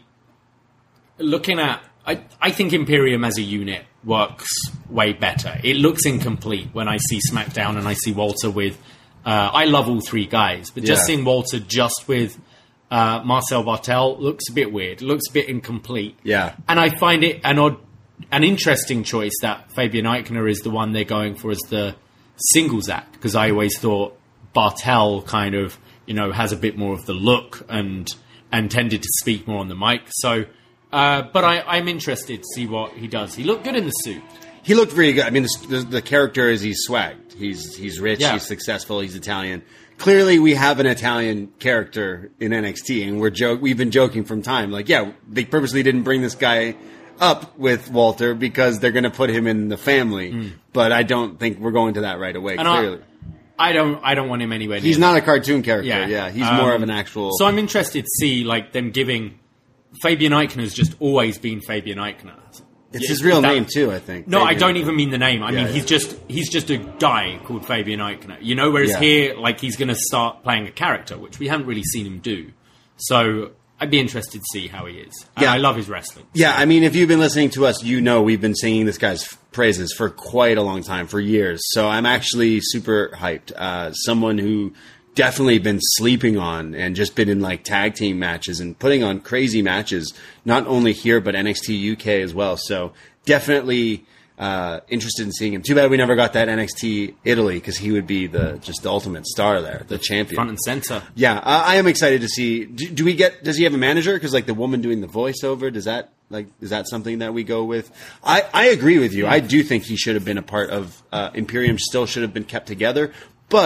looking at, I, I think Imperium as a unit works way better. It looks incomplete when I see SmackDown and I see Walter with. Uh, I love all three guys, but just Yeah. seeing Walter just with uh, Marcel Bartel looks a bit weird. It looks a bit incomplete. Yeah. And I find it an odd, an interesting choice that Fabian Eichner is the one they're going for as the singles act, because I always thought Bartel kind of, you know, has a bit more of the look and and tended to speak more on the mic. So, uh, but I, I'm interested to see what he does. He looked good in the suit. He looked very good. I mean, the, the, the character is he's swagged. He's he's rich. Yeah. He's successful. He's Italian. Clearly, we have an Italian character in N X T, and we're joke. We've been joking from time. Like, yeah, they purposely didn't bring this guy up with Walter because they're going to put him in the family. But I don't think we're going to that right away. And I- clearly, I don't I don't want him anywhere near. he's not a cartoon character. Yeah, Yeah, he's Um, more of an actual. So I'm interested to see like them giving Fabian Eichner's just always been Fabian Eichner. it's Yeah, his real that- name too. I think. No, I Fabian. don't even mean the name. I Yeah, mean yeah. he's just he's just a guy called Fabian Eichner. You know, whereas Yeah. here, like he's going to start playing a character, which we haven't really seen him do. So I'd be interested to see how he is. And Yeah. I love his wrestling. Yeah, I mean, if you've been listening to us, you know we've been singing this guy's praises for quite a long time, for years. So I'm actually super hyped. Uh, someone who definitely been sleeping on and just been in like tag team matches and putting on crazy matches, not only here but N X T U K as well. So definitely uh, interested in seeing him. Too bad we never got that N X T Italy because he would be the just the ultimate star there, the champion. Front and center. Yeah, I, I am excited to see. Do, do we get? Does he have a manager? Because like the woman doing the voiceover, does that like is that something that we go with? I, I agree with you. I do think he should have been a part of uh, Imperium. Still should have been kept together. But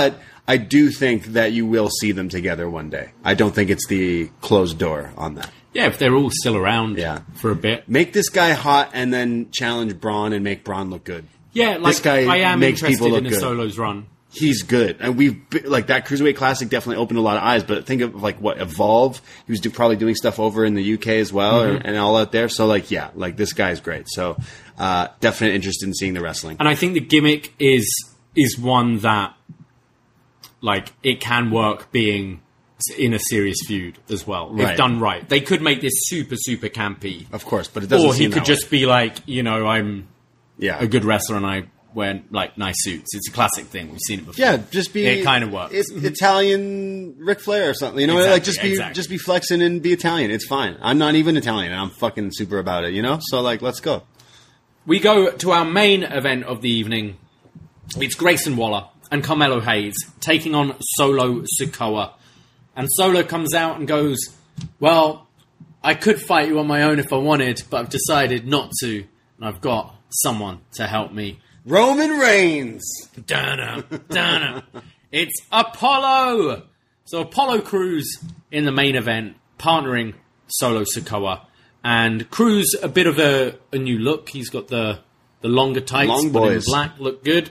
I do think that you will see them together one day. I don't think it's the closed door on that. Yeah, if they're all still around Yeah. for a bit. Make this guy hot and then challenge Braun and make Braun look good. Yeah, like This guy I am makes interested people look in a good. Solos run. He's good, and we've like that Cruiserweight Classic definitely opened a lot of eyes. But think of like what Evolve, he was do, probably doing stuff over in the U K as well, Mm-hmm. or, and all out there. So like, yeah, like this guy's great. So uh, definite interest in seeing the wrestling. And I think the gimmick is is one that, like, it can work being in a serious feud as well, Right. if done right. They could make this super, super campy. Of course, but it doesn't. Or he seem could that just way. be like, you know, I'm yeah a good wrestler and I wear, like, nice suits. It's a classic thing. We've seen it before. Yeah, just be. It kind of works. It's Italian Ric Flair or something. You know, Exactly, like just be exactly. just be flexing and be Italian. It's fine. I'm not even Italian, and I'm fucking super about it. You know, so like, let's go. We go to our main event of the evening. It's Grayson Waller and Carmelo Hayes taking on Solo Sikoa. And Solo comes out and goes, well, I could fight you on my own if I wanted, but I've decided not to. And I've got someone to help me. Roman Reigns. Dana, Dana. It's Apollo. So Apollo Crews in the main event, partnering Solo Sikoa. And Crews, a bit of a, a new look. He's got the, the longer tights, Long but in boys. black, look good.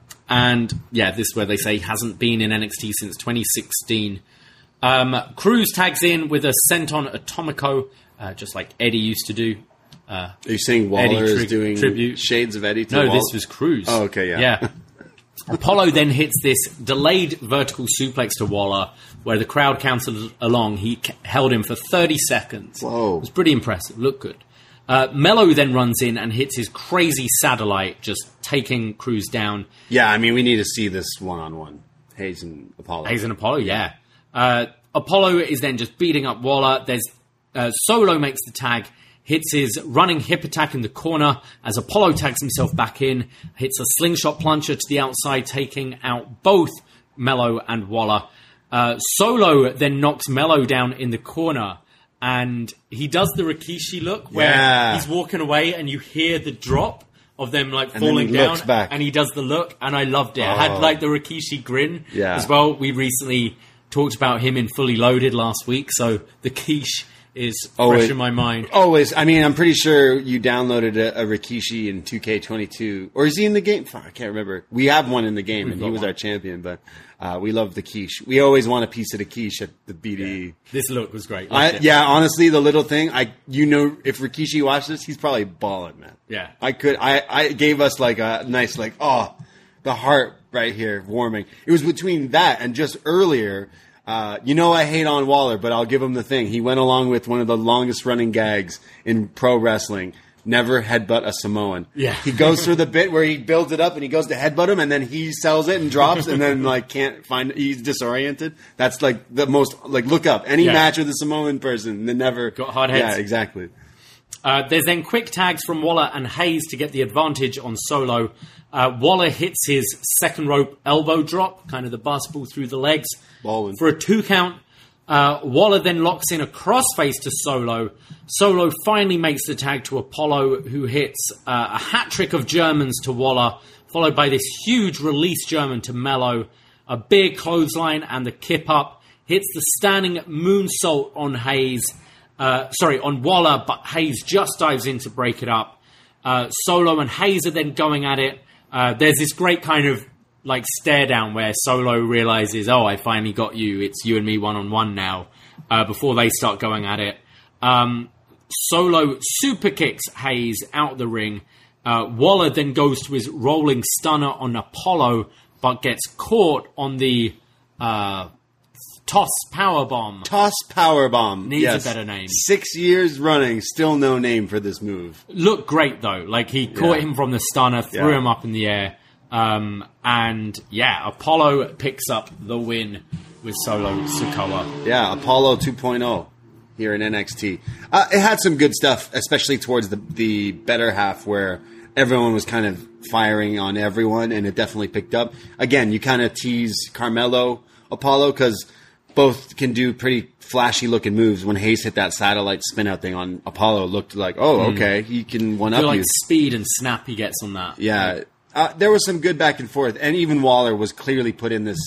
And yeah, this is where they say he hasn't been in N X T since twenty sixteen. Um, Crews tags in with a Senton Atomico, uh, just like Eddie used to do. Uh, Are you saying Waller Eddie is tri- doing tribute. shades of Eddie? To no, Waller? this was Crews. Oh, okay, yeah. Yeah. Apollo then hits this delayed vertical suplex to Waller, where the crowd counted along. He c- held him for thirty seconds. Whoa. It was pretty impressive. Looked good. Uh, Mello then runs in and hits his crazy satellite, just taking Crews down. Yeah, I mean, we need to see this one-on-one. Hayes and Apollo. Hayes and Apollo, yeah. Uh, Apollo is then just beating up Waller. There's uh, Solo makes the tag, hits his running hip attack in the corner as Apollo tags himself back in, hits a slingshot plunger to the outside, taking out both Mello and Waller. Uh, Solo then knocks Mello down in the corner, and he does the Rikishi look where Yeah. he's walking away and you hear the drop of them like And then falling he down, looks back. and he does the look, and I loved it. I had Oh. like the Rikishi grin Yeah. as well. We recently talked about him in Fully Loaded last week, so the quiche is Oh, fresh it- in my mind. Always. I mean, I'm pretty sure you downloaded a, a Rikishi in two K twenty-two. Or is he in the game? Fuck, I can't remember. We have one in the game, and he got was one. our champion, but uh, we love the quiche. We always want a piece of the quiche at the B D E. This look was great. I, Liked it. yeah, honestly, the little thing, I you know, if Rikishi watched this, he's probably balling, man. Yeah. I could, I, I gave us like a nice, like, oh, the heart right here warming. It was between that and just earlier. Uh, you know, I hate on Waller, but I'll give him the thing. He went along with one of the longest running gags in pro wrestling. Never headbutt a Samoan. Yeah. He goes through the bit where he builds it up and he goes to headbutt him and then he sells it and drops and then like can't find, he's disoriented. That's like the most, like look up any Yeah. match with a Samoan person. They never Got hard heads. Yeah, exactly. Uh, there's then quick tags from Waller and Hayes to get the advantage on Solo. Uh, Waller hits his second rope elbow drop, kind of the basketball through the legs, Ballin'. for a two count. Uh, Waller then locks in a crossface to Solo. Solo finally makes the tag to Apollo, who hits uh, a hat trick of Germans to Waller, followed by this huge release German to Mello, a big clothesline and the kip up, hits the standing moonsault on Hayes, uh, sorry, on Waller, but Hayes just dives in to break it up. Uh, Solo and Hayes are then going at it. Uh, there's this great kind of like stare down where Solo realizes, oh, I finally got you. It's you and me one on one now. Uh, before they start going at it, um, Solo super kicks Hayes out the ring. Uh, Waller then goes to his rolling stunner on Apollo, but gets caught on the uh, toss powerbomb. Toss powerbomb. Needs yes. a better name. Six years running, still no name for this move. Looked great though. Like he caught Yeah. him from the stunner, threw Yeah. him up in the air. Um, and yeah, Apollo picks up the win with Solo Sikoa. Yeah, Apollo two point oh here in N X T. Uh, it had some good stuff, especially towards the the better half where everyone was kind of firing on everyone, and it definitely picked up. Again, you kind of tease Carmelo, Apollo, because both can do pretty flashy looking moves. When Hayes hit that satellite spin out thing on Apollo, it looked like, oh, okay, he can one I up feel like you. speed and snap he gets on that. Yeah, uh, there was some good back and forth, and even Waller was clearly put in this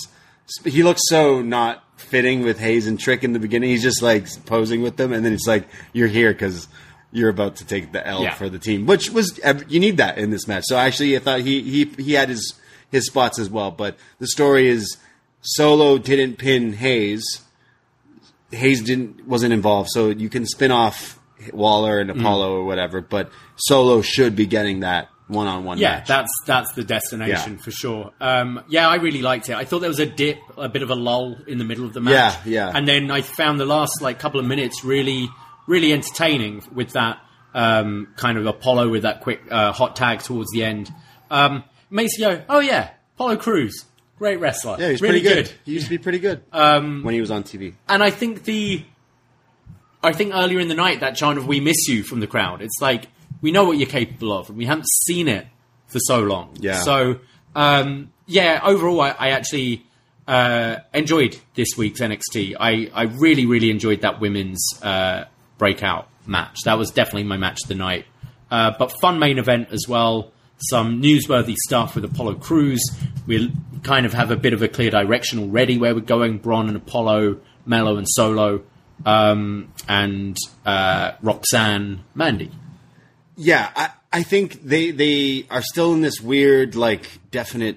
he looks so not fitting with Hayes and Trick in the beginning. He's just like posing with them, and then it's like you're here because you're about to take the L Yeah. for the team, which was you need that in this match. So actually, I thought he he he had his his spots as well. But the story is Solo didn't pin Hayes. Hayes didn't wasn't involved, so you can spin off Waller and Apollo mm. or whatever. But Solo should be getting that one-on-one yeah, match. that's that's the destination Yeah. for sure. Um, yeah, I really liked it. I thought there was a dip, a bit of a lull in the middle of the match. Yeah, yeah. And then I found the last like couple of minutes really, really entertaining with that um, kind of Apollo with that quick uh, hot tag towards the end. Um, makes you go, oh yeah, Apollo Crews, great wrestler. Yeah, he's really pretty good. good. He used to be pretty good um, when he was on T V. And I think the, I think earlier in the night that chant of "We miss you" from the crowd. It's like we know what you're capable of, and we haven't seen it for so long. Yeah. So um, yeah, overall, I, I actually uh, enjoyed this week's N X T. I, I really, really enjoyed that women's uh, breakout match. That was definitely my match of the night. Uh, but fun main event as well. Some newsworthy stuff with Apollo Crews. We kind of have a bit of a clear direction already where we're going. Braun and Apollo, Mello and Solo, um, and uh, Roxanne, Mandy. Yeah, I, I think they they are still in this weird, like, definite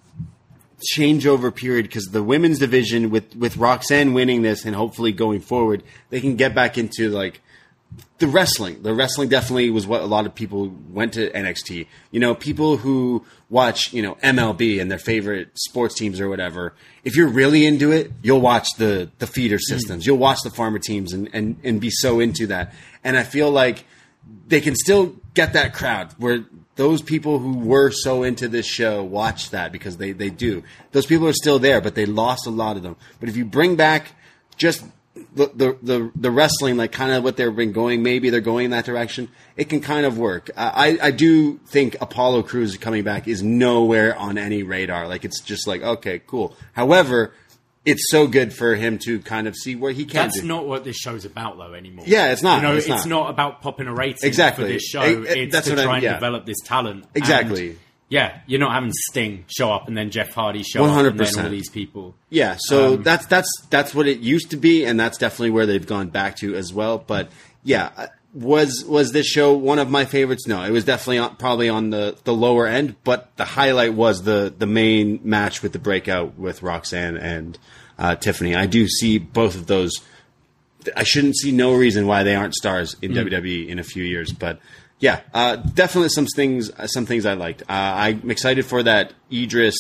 changeover period because the women's division, with, with Roxanne winning this and hopefully going forward, they can get back into, like, the wrestling. The wrestling definitely was what a lot of people went to N X T. You know, people who watch, you know, M L B and their favorite sports teams or whatever, if you're really into it, you'll watch the, the feeder systems. Mm. You'll watch the farmer teams and, and, and be so into that. And I feel like they can still get that crowd where those people who were so into this show watch that because they, they do. Those people are still there, but they lost a lot of them. But if you bring back just the the the, the wrestling, like kind of what they've been going, maybe they're going in that direction, it can kind of work. I, I do think Apollo Crews coming back is nowhere on any radar. Like, it's just like, okay, cool. However, it's so good for him to kind of see where he can That's do. not what this show's about, though, anymore. Yeah, it's not. You know, it's, it's not. not about popping a rating Exactly. for this show. It- it- it's that's to what I- try and yeah. develop this talent. Exactly. And, yeah, you're not having Sting show up and then Jeff Hardy show one up hundred and then percent. all these people. Yeah, so Um, that's that's that's what it used to be, and that's definitely where they've gone back to as well. But yeah, was was this show one of my favorites? No, it was definitely on, probably on the, the lower end. But the highlight was the the main match with the breakout with Roxanne and uh, Tiffany. I do see both of those. I shouldn't see no reason why they aren't stars in mm. W W E in a few years, but. Yeah, uh, definitely some things. Some things I liked. Uh, I'm excited for that Idris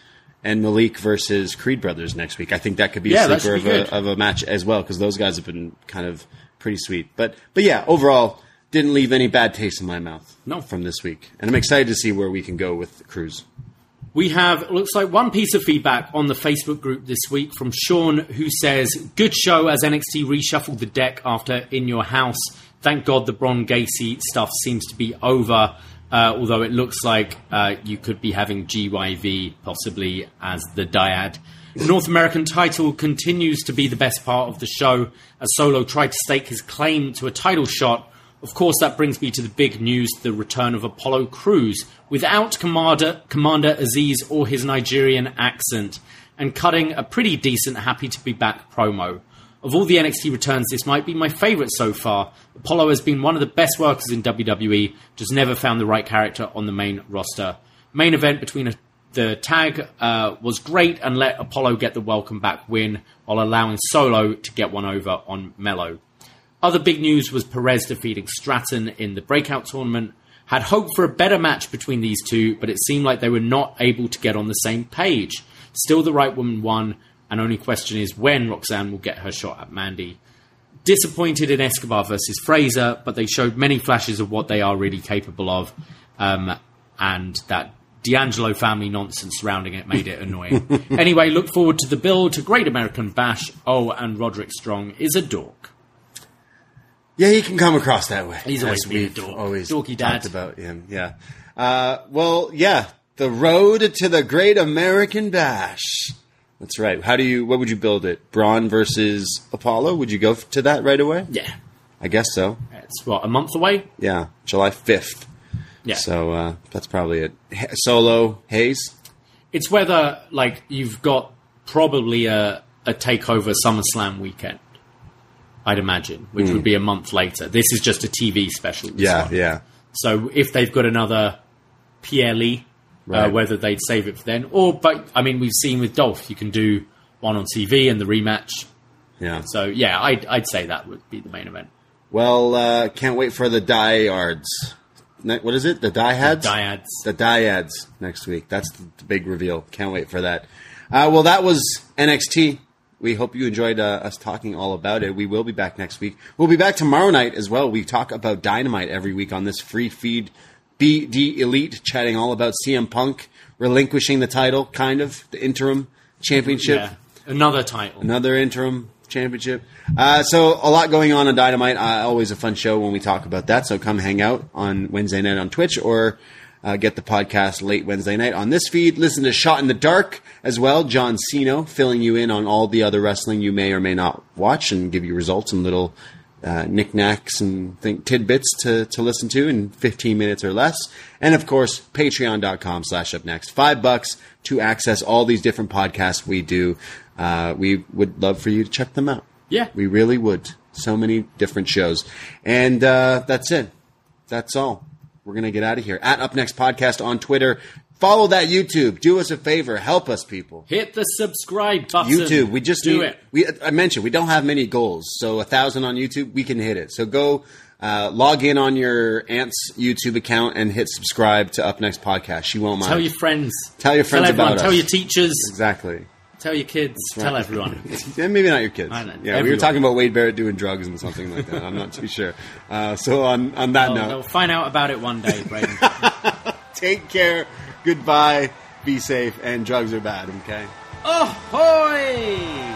and Malik versus Creed brothers next week. I think that could be Yeah, a that sleeper should be of a, good. of a match as well because those guys have been kind of pretty sweet. But but yeah, overall, didn't leave any bad taste in my mouth. No. From this week, and I'm excited to see where we can go with Crews. We have, it looks like, one piece of feedback on the Facebook group this week from Sean, who says, good show as N X T reshuffled the deck after In Your House. Thank God the Bron Gacy stuff seems to be over, uh, although it looks like uh, you could be having G Y V possibly as the dyad. North American title continues to be the best part of the show as Solo tried to stake his claim to a title shot. Of course, that brings me to the big news, the return of Apollo Crews, without Commander, Commander Aziz or his Nigerian accent, and cutting a pretty decent happy to be back promo. Of all the N X T returns, this might be my favourite so far. Apollo has been one of the best workers in W W E, just never found the right character on the main roster. Main event between a, the tag uh, was great and let Apollo get the welcome back win while allowing Solo to get one over on Mello. Other big news was Perez defeating Stratton in the breakout tournament. Had hoped for a better match between these two, but it seemed like they were not able to get on the same page. Still the right woman won, and only question is when Roxanne will get her shot at Mandy. Disappointed in Escobar versus Fraser, but they showed many flashes of what they are really capable of, um, and that D'Angelo family nonsense surrounding it made it annoying. Anyway, look forward to the build to Great American Bash. Oh, and Roderick Strong is a dork. Yeah, he can come across that way. He's always as been a we've dork. Always Dorky dad. talked about him. Yeah. Uh, well, yeah, the road to the Great American Bash. That's right. How do you? What would you build it? Braun versus Apollo? Would you go to that right away? Yeah. I guess so. It's, what, a month away? Yeah, July fifth. Yeah. So uh, that's probably it. H- Solo Hayes. It's whether, like, you've got probably a, a takeover SummerSlam weekend, I'd imagine, which mm. would be a month later. This is just a T V special. Yeah, one. yeah. So if they've got another P L E, right. uh, whether they'd save it for then, or, but, I mean, we've seen with Dolph, you can do one on T V and the rematch. Yeah. So, yeah, I'd, I'd say that would be the main event. Well, uh, can't wait for the diehards. What is it? The diehads? The diehads. The diehads next week. That's the big reveal. Can't wait for that. Uh, well, that was N X T. We hope you enjoyed uh, us talking all about it. We will be back next week. We'll be back tomorrow night as well. We talk about Dynamite every week on this free feed. B D Elite, chatting all about C M Punk relinquishing the title, kind of, the interim championship. Yeah. Another title. Another interim championship. Uh, so a lot going on on Dynamite. Uh, always a fun show when we talk about that. So come hang out on Wednesday night on Twitch, or uh, get the podcast late Wednesday night on this feed. Listen to Shot in the Dark as well. John Cena filling you in on all the other wrestling you may or may not watch, and give you results and little uh, knickknacks and think tidbits to, to listen to in fifteen minutes or less. And of course, patreon.com slash up next. Five bucks to access all these different podcasts we do. Uh, we would love for you to check them out. Yeah. We really would. So many different shows. And uh, that's it. That's all. We're going to get out of here. At Up Next Podcast on Twitter. Follow that YouTube. Do us a favor. Help us, people. Hit the subscribe button. YouTube. We just do need, it. We, I mentioned we don't have many goals. So a thousand on YouTube, we can hit it. So go uh, log in on your aunt's YouTube account and hit subscribe to Up Next Podcast. She won't mind. Tell your friends. Tell your friends Tell everyone. about us. Tell your teachers. Exactly. Tell your kids. Right. Tell everyone. Yeah, maybe not your kids. I know, yeah, everyone. we were talking about Wade Barrett doing drugs and something like that. I'm not too sure. Uh, so on, on that Well, note, they'll find out about it one day, Braden. take care. Goodbye. Be safe. And drugs are bad, okay? Ahoy!